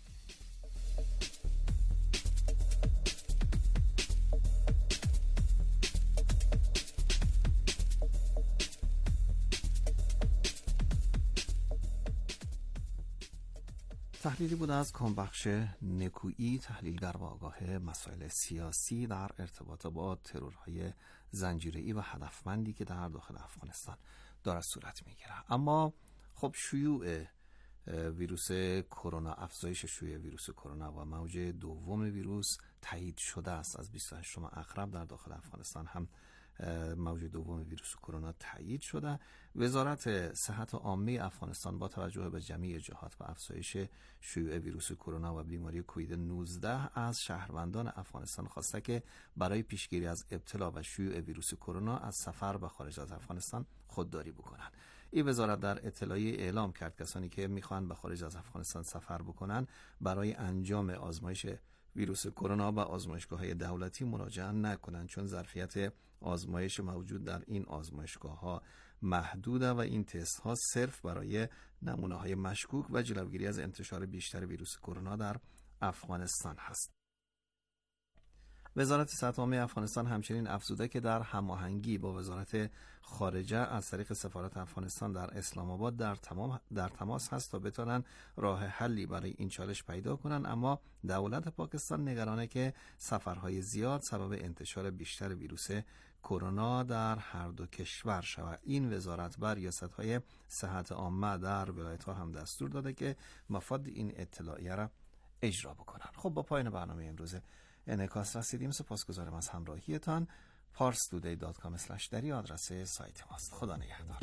تحلیلی بود از کامبخش نکویی، تحلیلگر و آگاه مسائل سیاسی در ارتباط با ترورهای زنجیره‌ای و هدفمندی که در داخل افغانستان دارد صورت میگیره. اما خب شیوع ویروس کرونا، افزایش شیوع ویروس کرونا و موج دوم ویروس تایید شده است. از بیست و هشتم اکتبر در داخل افغانستان هم موج دوم ویروس کرونا تایید شده. وزارت صحت عامه افغانستان با توجه به جمعی جهات و افزایش شیوع ویروس کرونا و بیماری کووید نوزده از شهروندان افغانستان خواسته که برای پیشگیری از ابتلا و شیوع ویروس کرونا از سفر به خارج از افغانستان خودداری بکنند. این وزارت در اطلاعیه اعلام کرد کسانی که میخوان به خارج از افغانستان سفر بکنن برای انجام آزمایش ویروس کرونا به آزمایشگاه‌های دولتی مراجعه نکنند، چون ظرفیت آزمایش موجود در این آزمایشگاه‌ها محدوده و این تست ها صرف برای نمونه‌های مشکوک و جلوگیری از انتشار بیشتر ویروس کرونا در افغانستان هست. وزارت صحت عامه افغانستان همچنین افزوده که در هماهنگی با وزارت خارجه از طریق سفارت افغانستان در اسلام آباد در تمام در تماس هست تا بتونن راه حلی برای این چالش پیدا کنن، اما دولت پاکستان نگرانه که سفرهای زیاد سبب انتشار بیشتر ویروس کرونا در هر دو کشور شود. این وزارت بر ریاست‌های صحت عامه در ولایت‌ها هم دستور داده که مفاد این اطلاعیه را اجرا بکنن. خب با پایان برنامه امروز انعکاس رسیدیم. سپاسگزارم از همراهیتان. پارس تودی دات کام اسلش دری آدرس سایت ماست. خدا نگهدار.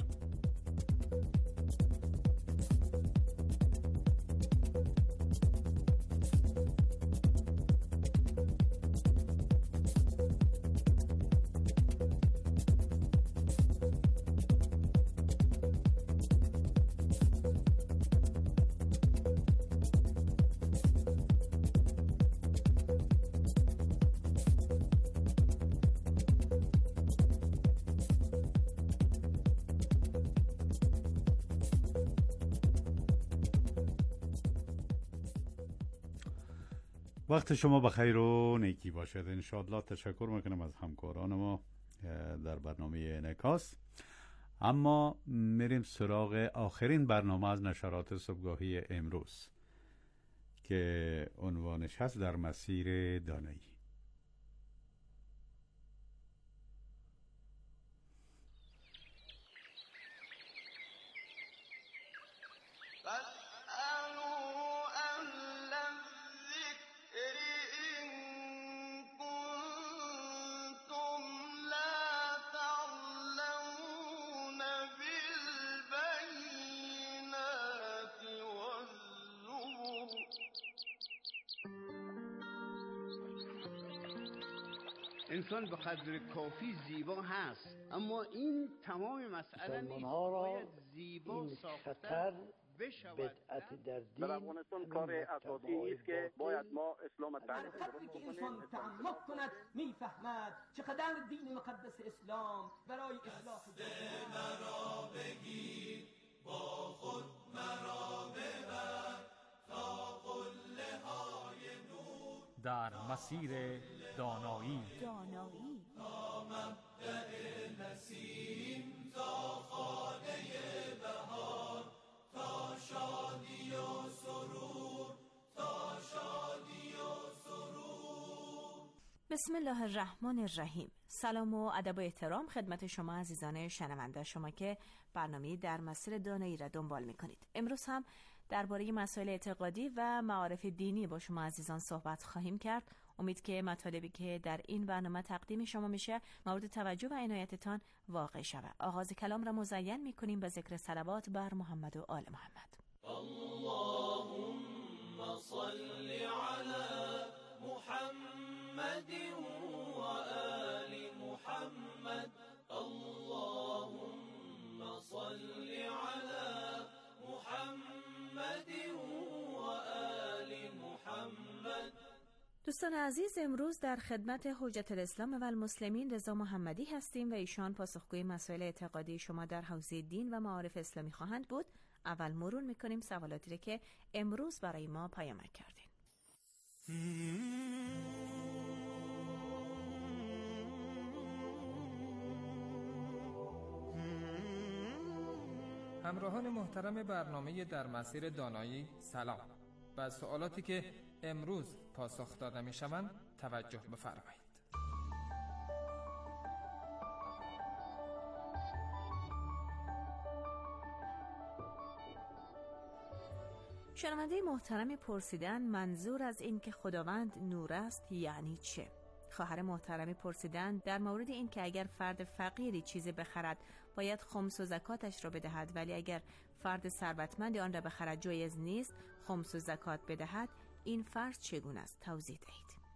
وقت شما بخیر و نیکی باشد. انشاءالله تشکر میکنم از همکاران ما در برنامه انعکاس. اما میریم سراغ آخرین برنامه از نشرات صبحگاهی امروز که عنوانش هست در مسیر دانایی. انسان به قدر کافی زیبا هست، اما این تمام مسئله نیست. باید زیبا ساختن بشود. بدعت در دین در افغانستان کار اساسی است که باید ما اسلام تعریف درست کنیم. انسان تعمق کند میفهمد چقدر دین مقدس اسلام برای اصلاح جامعه مرا بگیر، با خود مرا ببر تا قله های نور در مسیر دانایی. دانایی مبدأ نسیم تا خانه بهار، تا شادی و سرور، تا شادی و سرور. بسم الله الرحمن الرحیم. سلام و ادب و احترام خدمت شما عزیزان شنونده، شما که برنامه در مسیر دانایی را دنبال میکنید. امروز هم درباره مسائل اعتقادی و معارف دینی با شما عزیزان صحبت خواهیم کرد. امید که مطالبی که در این برنامه تقدیم شما میشه مورد توجه و عنایتتان واقع شود. آغاز کلام را مزین میکنیم به ذکر صلوات بر محمد و آل محمد. اللهم صل علی محمد و آل محمد. اللهم صل علی محمد و آل محمد. دوستان عزیز، امروز در خدمت حجت الاسلام و المسلمین رضا محمدی هستیم و ایشان پاسخگوی مسائل اعتقادی شما در حوزه دین و معارف اسلامی خواهند بود. اول مرور میکنیم سوالاتی را که امروز برای ما پیامک کردین. همراهان محترم برنامه در مسیر دانایی، سلام. و سوالاتی که امروز پاسخ داده می شوند توجه بفرمایید. شنونده محترم پرسیدن منظور از این که خداوند نور است یعنی چه؟ خواهر محترمی پرسیدن در مورد این که اگر فرد فقیری چیزی بخرد باید خمس و زکاتش را بدهد، ولی اگر فرد ثروتمندی آن را بخرد جایز نیست خمس و زکات بدهد. این فرض چگونه است؟ توضیح دهید.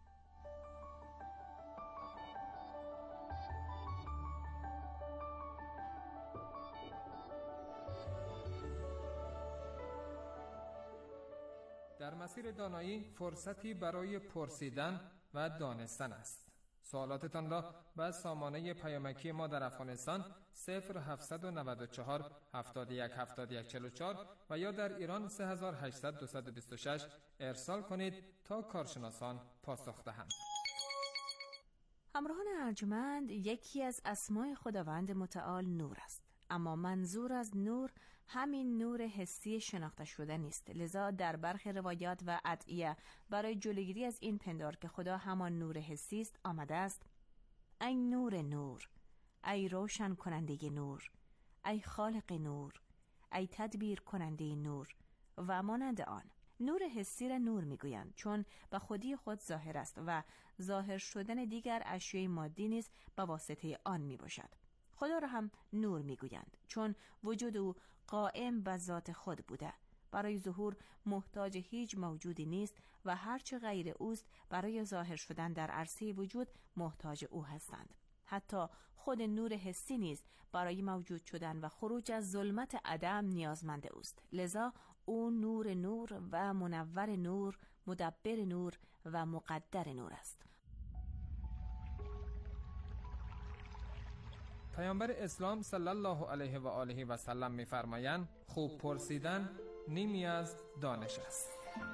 در مسیر دانایی فرصتی برای پرسیدن و دانستن است. سوالاتتان را به سامانه پیامکی ما در افغانستان صفر هفتصد و نود و چهار هفتاد و یک هفتاد و یک چهل و چهار و یا در ایران سه هزار و هشتصد دویست و بیست و شش ارسال کنید تا کارشناسان پاسخ دهند. همراهان ارجمند، یکی از اسمای خداوند متعال نور است، اما منظور از نور همین نور حسی شناخته شده نیست. لذا در برخی روایات و ادعیه برای جلوگیری از این پندار که خدا همان نور حسی است آمده است: ای نور نور، ای روشن کننده نور، ای خالق نور، ای تدبیر کننده نور و مانند آن. نور حسی را نور میگویند چون به خودی خود ظاهر است و ظاهر شدن دیگر اشیاء مادی نیز به واسطه آن می باشد. خدا را هم نور میگویند چون وجود او قائم به ذات خود بوده، برای ظهور محتاج هیچ موجودی نیست و هرچه غیر اوست برای ظاهر شدن در عرصه وجود محتاج او هستند. حتی خود نور حسی نیز برای موجود شدن و خروج از ظلمت عدم نیازمند اوست. لذا او نور نور و منور نور، مدبر نور و مقدر نور است. پیامبر اسلام صلی الله علیه و آله و سلم می‌فرمایند خوب پرسیدن نیمی از دانش است.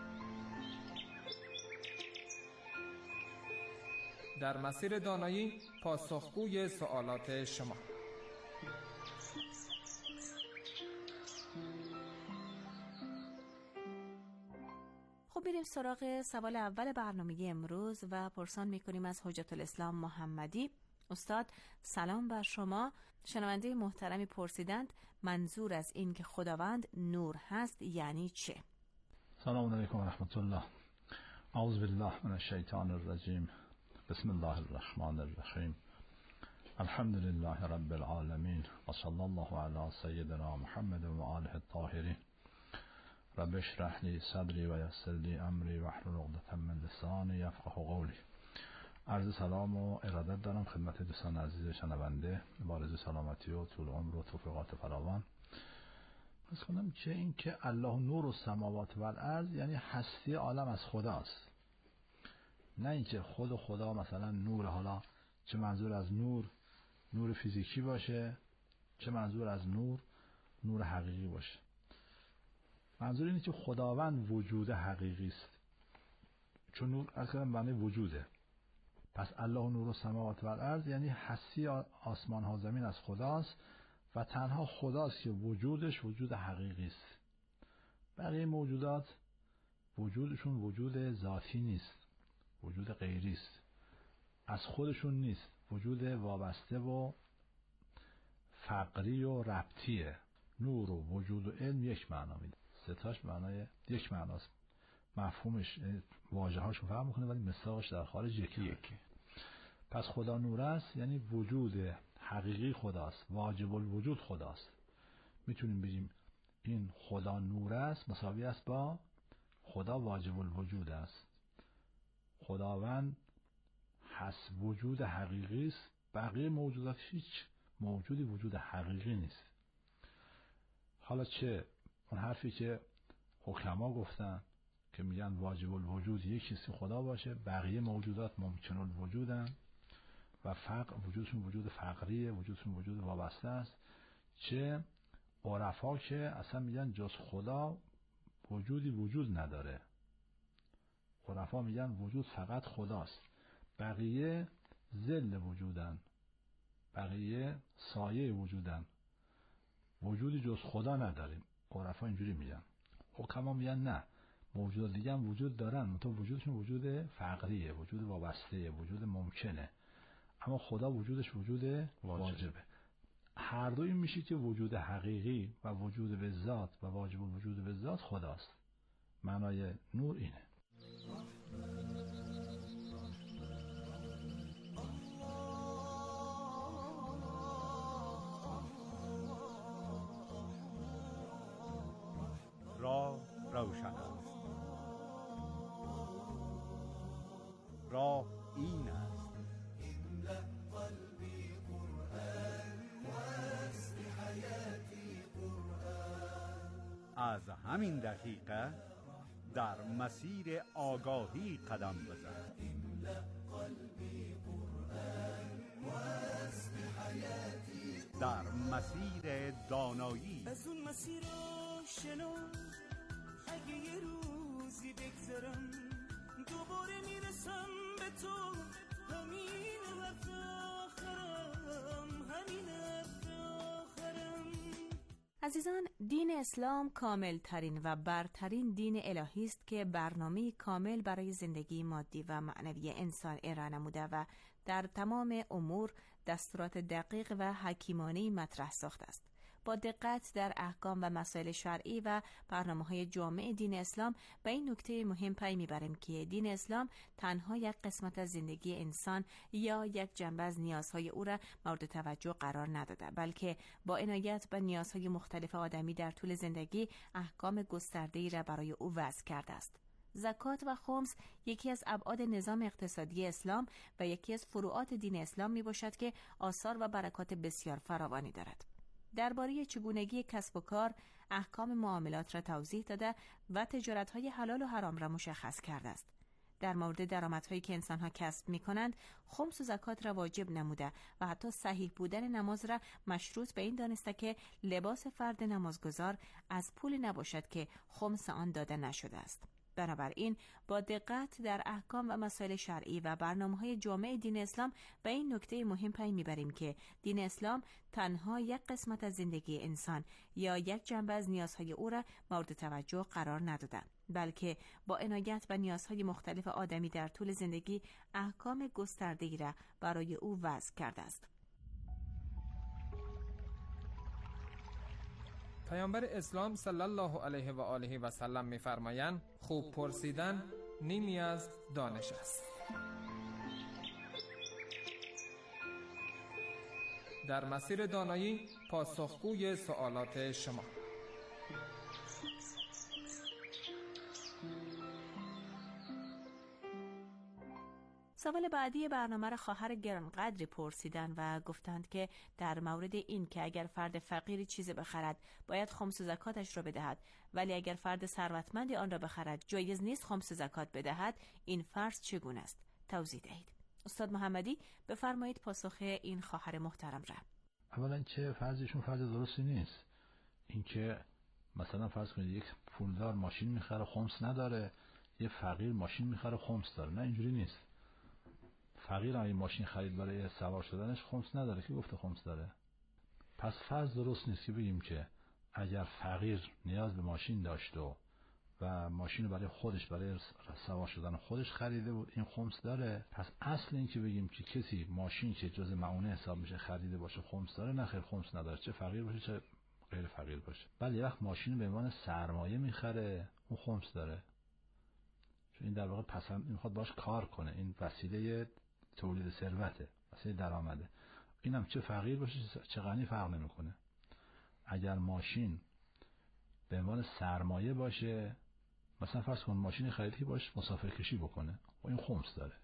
در مسیر دانایی پاسخگوی سوالات شما. خب بریم سراغ سوال اول برنامه امروز و پرسان می‌کنیم از حجت الاسلام محمدی. استاد سلام بر شما. شنونده محترمی پرسیدند منظور از این که خداوند نور هست یعنی چه؟ سلام علیکم و رحمت الله. اعوذ بالله من الشیطان الرجیم. بسم الله الرحمن الرحیم. الحمد لله رب العالمین و صلی الله علی سیدنا محمد و آله الطاهرین. رب اشرح لی صدری و یسر لی امری واحلل عقدة من لسانی یفقهوا قولی. عرض سلام و ارادت دارم خدمت دوستان عزیز شنونده، با آرزوی سلامتی و طول عمر و توفیقات فراوان. پس کنم چه این که الله نور السماوات و الارض یعنی هستی عالم از خداست، نه اینکه خود خدا مثلا نور، حالا چه منظور از نور نور فیزیکی باشه، چه منظور از نور نور حقیقی باشه. منظور اینه که خداوند وجود حقیقی است، چون نور اصلا معنی وجوده. پس الله نور السماوات و الارض یعنی هستی آسمان ها زمین از خداست و تنها خداست که وجودش وجود حقیقی است. بقیه موجودات وجودشون وجود ذاتی نیست، وجود غیری است، از خودشون نیست، وجود وابسته و فقری و ربطیه. نور و وجود و علم یک معنا میده، ستاش معنای یک معناست، مفهومش واژه هاشون فرق میکنه ولی مصداقش در خارج یکی یکی. پس خدا نور است یعنی وجود حقیقی خداست، واجب الوجود خداست. میتونیم بگیم این خدا نور است مساوی است با خدا واجب الوجود است. خداوند هست وجود حقیقی است، بقیه موجودات هیچ موجودی وجود حقیقی نیست. حالا چه اون حرفی که حکما گفتن که میگن واجب الوجود یک چیزی خدا باشه، بقیه موجودات ممکن الوجودن و فقر وجودشون وجود فقریه، وجودشون وجود وابسته است، چه عرفا که اصلا میگن جز خدا وجودی وجود نداره. عرفا میگن وجود فقط خداست، بقیه ذل وجودن، بقیه سایه وجودن، وجودی جز خدا نداریم. عرفا اینجوری میگن. حکما میگن نه، موجودات دیگه هم وجود دارن، منتها وجودشون وجود فقریه، وجود وابسته، وجود ممکنه، اما خدا وجودش وجود واجبه. هر دو این میشه که وجود حقیقی و وجود به ذات و واجب وجود به ذات خداست. معنای نور اینه. راه روشن است، راه این است. از همین دقیقه در مسیر آگاهی قدم بزن. در مسیر دانایی. از اون مسیر آشنا اگه یه روزی بگذرم دوباره میرسم به تو، همین حرف آخرم، همین حرف آخرم. عزیزان، دین اسلام کامل ترین و برترین دین الهی است که برنامه کامل برای زندگی مادی و معنوی انسان ارائه نموده و در تمام امور دستورات دقیق و حکیمانه مطرح ساخته است. با دقت در احکام و مسائل شرعی و برنامه‌های جامع دین اسلام به این نکته مهم پی میبریم که دین اسلام تنها یک قسمت از زندگی انسان یا یک جنبه از نیازهای او را مورد توجه قرار نداده، بلکه با عنایت به نیازهای مختلف آدمی در طول زندگی احکام گسترده‌ای را برای او وضع کرده است. زکات و خمس یکی از ابعاد نظام اقتصادی اسلام و یکی از فروعات دین اسلام می باشد که آثار و برکات بسیار فراوانی دارد. درباره چگونگی کسب و کار احکام معاملات را توضیح داده و تجارت‌های حلال و حرام را مشخص کرده است. در مورد درآمدهایی که انسان‌ها کسب می‌کنند خمس و زکات را واجب نموده و حتی صحیح بودن نماز را مشروط به این دانسته که لباس فرد نمازگزار از پول نباشد که خمس آن داده نشده است. بنابراین با دقت در احکام و مسائل شرعی و برنامه‌های جامع دین اسلام به این نکته مهم پی میبریم که دین اسلام تنها یک قسمت از زندگی انسان یا یک جنبه از نیازهای او را مورد توجه قرار نداده، بلکه با عنایت به نیازهای مختلف آدمی در طول زندگی احکام گسترده‌ای را برای او وضع کرده است. پیامبر اسلام صلی الله علیه و آله و سلم می‌فرمایند خوب پرسیدن نیمی از دانش است. در مسیر دانایی پاسخگوی سوالات شما. سوال بعدی برنامه را خواهر گرانقدری پرسیدن و گفتند که در مورد این که اگر فرد فقیری چیز بخرد باید خمس زکاتش را بدهد، ولی اگر فرد ثروتمندی آن را بخرد جایز نیست خمس زکات بدهد، این فرض چگونه است؟ توضیح دهید. استاد محمدی بفرمایید پاسخ این خواهر محترم را. اولا که فرضشون فرض درستی نیست. اینکه مثلا فرض کنید یک پولدار ماشین میخره خمس نداره، یه فقیر ماشین میخره خمس داره، نه اینجوری نیست. فقیر هم ماشین خرید برای سوار شدنش خمس نداره. که گفته خمس داره؟ پس فرض درست نیست که بگیم که اگر فقیر نیاز به ماشین داشت و و ماشین برای خودش برای سوار شدن خودش خریده بود این خمس داره. پس اصل این که بگیم که کسی ماشین که جز معونه حساب میشه خریده باشه خمس داره، نه خیر خمس نداره، چه فقیر باشه چه غیر فقیر باشه. بله یه وقت ماشین به عنوان سرمایه میخره اون خمس داره، چون این در واقع پسند میخواد باش کار کنه، این وسیله تولید ثروته، وسیله درآمده. اینم چه فقیر باشه چه غنی فرق نمیکنه. اگر ماشین به عنوان سرمایه باشه، مثلا فرض کن ماشین خریدی باش مسافر کشی بکنه و این خمس داره،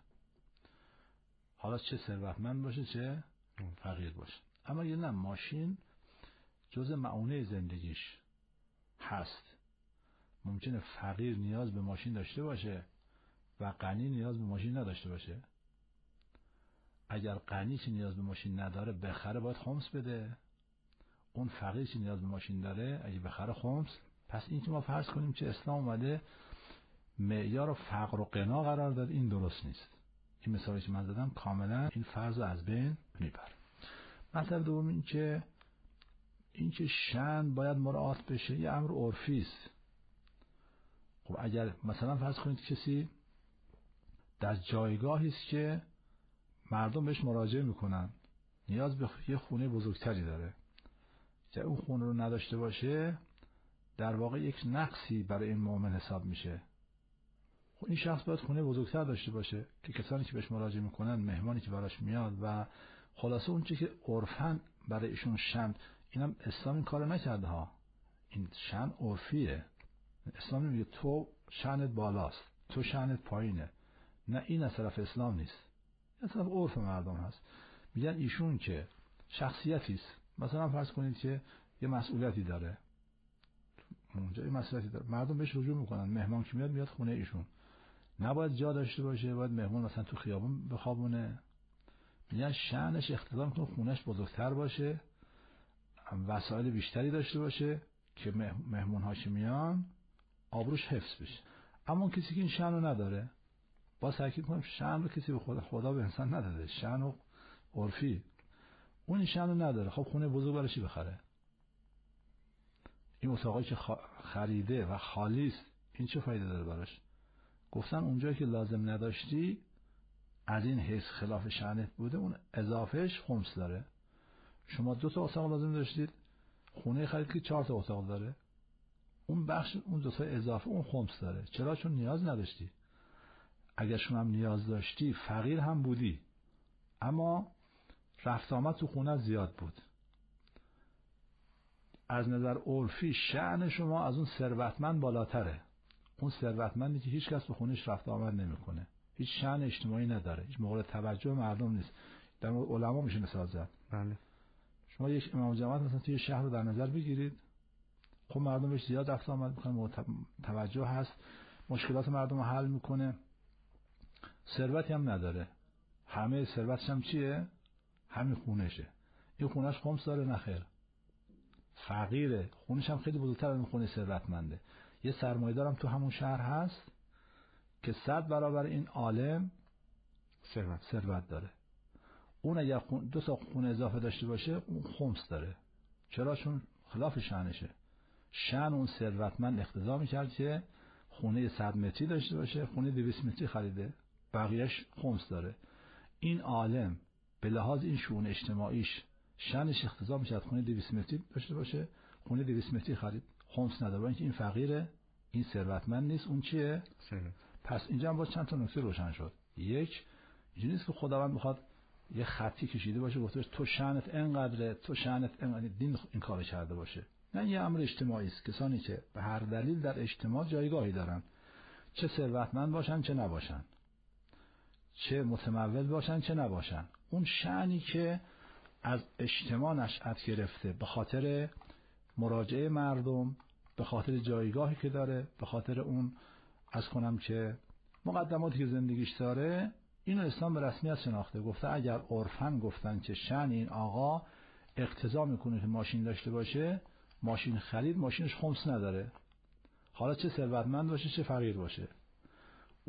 حالا چه ثروتمند باشه چه فقیر باشه. اما یه نه ماشین جز معونه زندگیش هست، ممکنه فقیر نیاز به ماشین داشته باشه و غنی نیاز به ماشین نداشته باشه. اگر غنی که نیاز به ماشین نداره بخره باید خمس بده، اون فقیر که نیاز به ماشین داره اگه بخره خمس. پس این که ما فرض کنیم که اسلام اومده معیار و فقر و غنا قرار داد، این درست نیست. این مثالی که من زدم کاملا این فرض رو از بین میبره. مطلب دوم این که این که شأن باید مراعات بشه یه امر عرفی است. خب اگر مثلا فرض کنید کسی در جایگاهی است که مردم بهش مراجعه میکنن، نیاز به یه خونه بزرگتری داره، که اون خونه رو نداشته باشه در واقع یک نقصی برای این مؤمن حساب میشه. خب این شخص باید خونه بزرگتر داشته باشه که کسانی که بهش مراجعه میکنن، مهمانی که براش میاد و خلاصه اون چیزی که عرفاً برای ایشون شأن، اینم اسلام این کارو نکرده ها، این شأن عرفیه. اسلام نمیگه تو شأنت بالاست تو شأنت پایینه، نه این از طرف اسلام نیست، این از طرف عرف مردم هست. میگن ایشون که شخصیتی است، مثلا فرض کنید که یه مسئولیتی داره، اونجا یه مسئولیتی داره، مردم بهش رجوع میکنن، مهمان که میاد میاد خونه ایشون، نباید جا داشته باشه، باید مهمان مثلا تو خیابون بخوابونه. میگن شأنش اقتضا میکنه خونش بزرگتر باشه، وسایل بیشتری داشته باشه که مهمون هاش میان آبروش حفظ بشه. اما کسی که این شأن رو نداره، با تاکید کنیم شأن رو کسی به خدا خدا به انسان نداده، شأن و عرفی، اون این شأن رو نداره، خب خونه بزرگ برای چی بخره؟ این اتاقی که خریده و خالی است این چه فایده داره براش؟ گفتن اونجایی که لازم نداشتی از این حیث خلاف شأنت بوده، اون اضافهش خمس داره. شما دو تا اتاق لازم داشتید، خونه خرید که چهار تا اتاق داره، اون بخش اون دو تا اضافه اون خمس داره. چرا؟ چون نیاز نداشتی. اگر شما هم نیاز داشتی، فقیر هم بودی، اما رفت آمد تو خونه زیاد بود، از نظر عرفی شأن شما از اون ثروتمند بالاتره. اون ثروتمندی که هیچ کس به خونش رفت آمد نمیکنه، هیچ شأن اجتماعی نداره، هیچ مورد توجه مردم نیست. در مورد علما میشه مثال زد. بله. شما یک امام جماعت مثلا توی شهر رو در نظر بگیرید، خب مردم بهش زیاد رفت آمد میکنن، توجه هست، مشکلات مردم رو حل میکنه، ثروتی هم نداره، همه ثروتش هم چیه؟ همین خونشه. این خونش خمس داره؟ نخیر، فقیره، خونش هم خیلی بزرگتر از اون خونه ثروتمنده. یه سرمایه‌دارم تو همون شهر هست که صد برابر این عالم ثروت ثروت داره، اون اگر خون دو تا خونه اضافه داشته باشه اون خمس داره. چرا؟ چون خلاف شأنشه. شأن اون ثروتمند اقتضا می‌کرد که خونه صد متری داشته باشه، خونه دویست متری خریده، بقیه‌اش خمس داره. این عالم به لحاظ این شؤون اجتماعیش شأنش اقتضا می‌کرد خونه دویست متری داشته باشه، خونه دویست متری خرید، خمس نداره، اینکه این فقیره، این ثروتمند نیست، اون چیه؟ ثروت. پس اینجا هم باز چند تا نکته روشن شد. یک، اینجوری نیست که خداوند بخواد یه خطی کشیده باشه گفته تو شأنت اینقدره، تو شأنت اینقدر، دین این کارو کرده باشه. نه، یه امر اجتماعی است. کسانی که به هر دلیل در اجتماع جایگاهی دارن، چه ثروتمند باشن چه نباشن، چه متمول باشن چه نباشن، اون شأنی که از اجتماع نشأت گرفته به خاطر مراجعه مردم، به خاطر جایگاهی که داره، به خاطر اون از کنم که مقدماتی که زندگیش داره، اینو اسلام به رسمیت شناخته. گفته اگر عرفاً گفتن که شأن این آقا اقتضا میکنه که ماشین داشته باشه، ماشین خرید، ماشینش خمس نداره، حالا چه ثروتمند باشه چه فقیر باشه،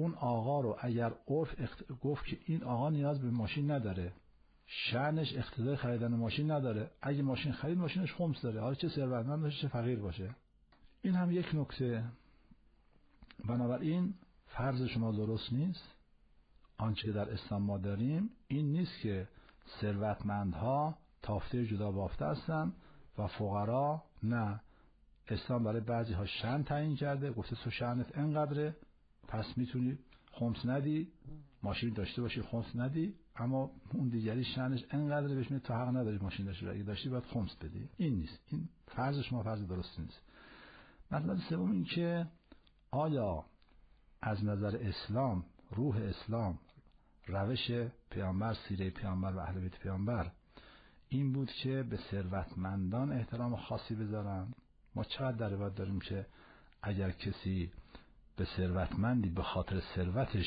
اون آقا رو اگر عرف اخت... گفت که این آقا نیاز به ماشین نداره، شأنش اقتضای خریدن ماشین نداره، اگه ماشین خرید ماشینش خمس داره، حالا چه ثروتمند باشه چه فقیر باشه. این هم یک نکته. بنابراین فرض شما درست نیست. آنچه که در اسلام ما داریم این نیست که ثروتمندها تافته جدا بافته هستن و فقرا نه. اسلام برای بعضی ها شأن تعیین کرده، گفته تو شأنت اینقدره پس میتونی خمس ندی، ماشین داشته باشی خمس ندی، اما اون دیگری شأنش اینقدره بهش میگه تو حق نداری ماشین داشته باشی، اگه داشتی باید خمس بدی. این نیست. این فرض شما فرض درست نیست. مطلب سوم این که آیا از نظر اسلام، روح اسلام، روش پیامبر، سیره پیامبر و اهل بیت پیامبر این بود که به ثروتمندان احترام خاصی بذارن؟ ما چقدر در روایت داریم که اگر کسی به ثروتمندی به خاطر ثروتش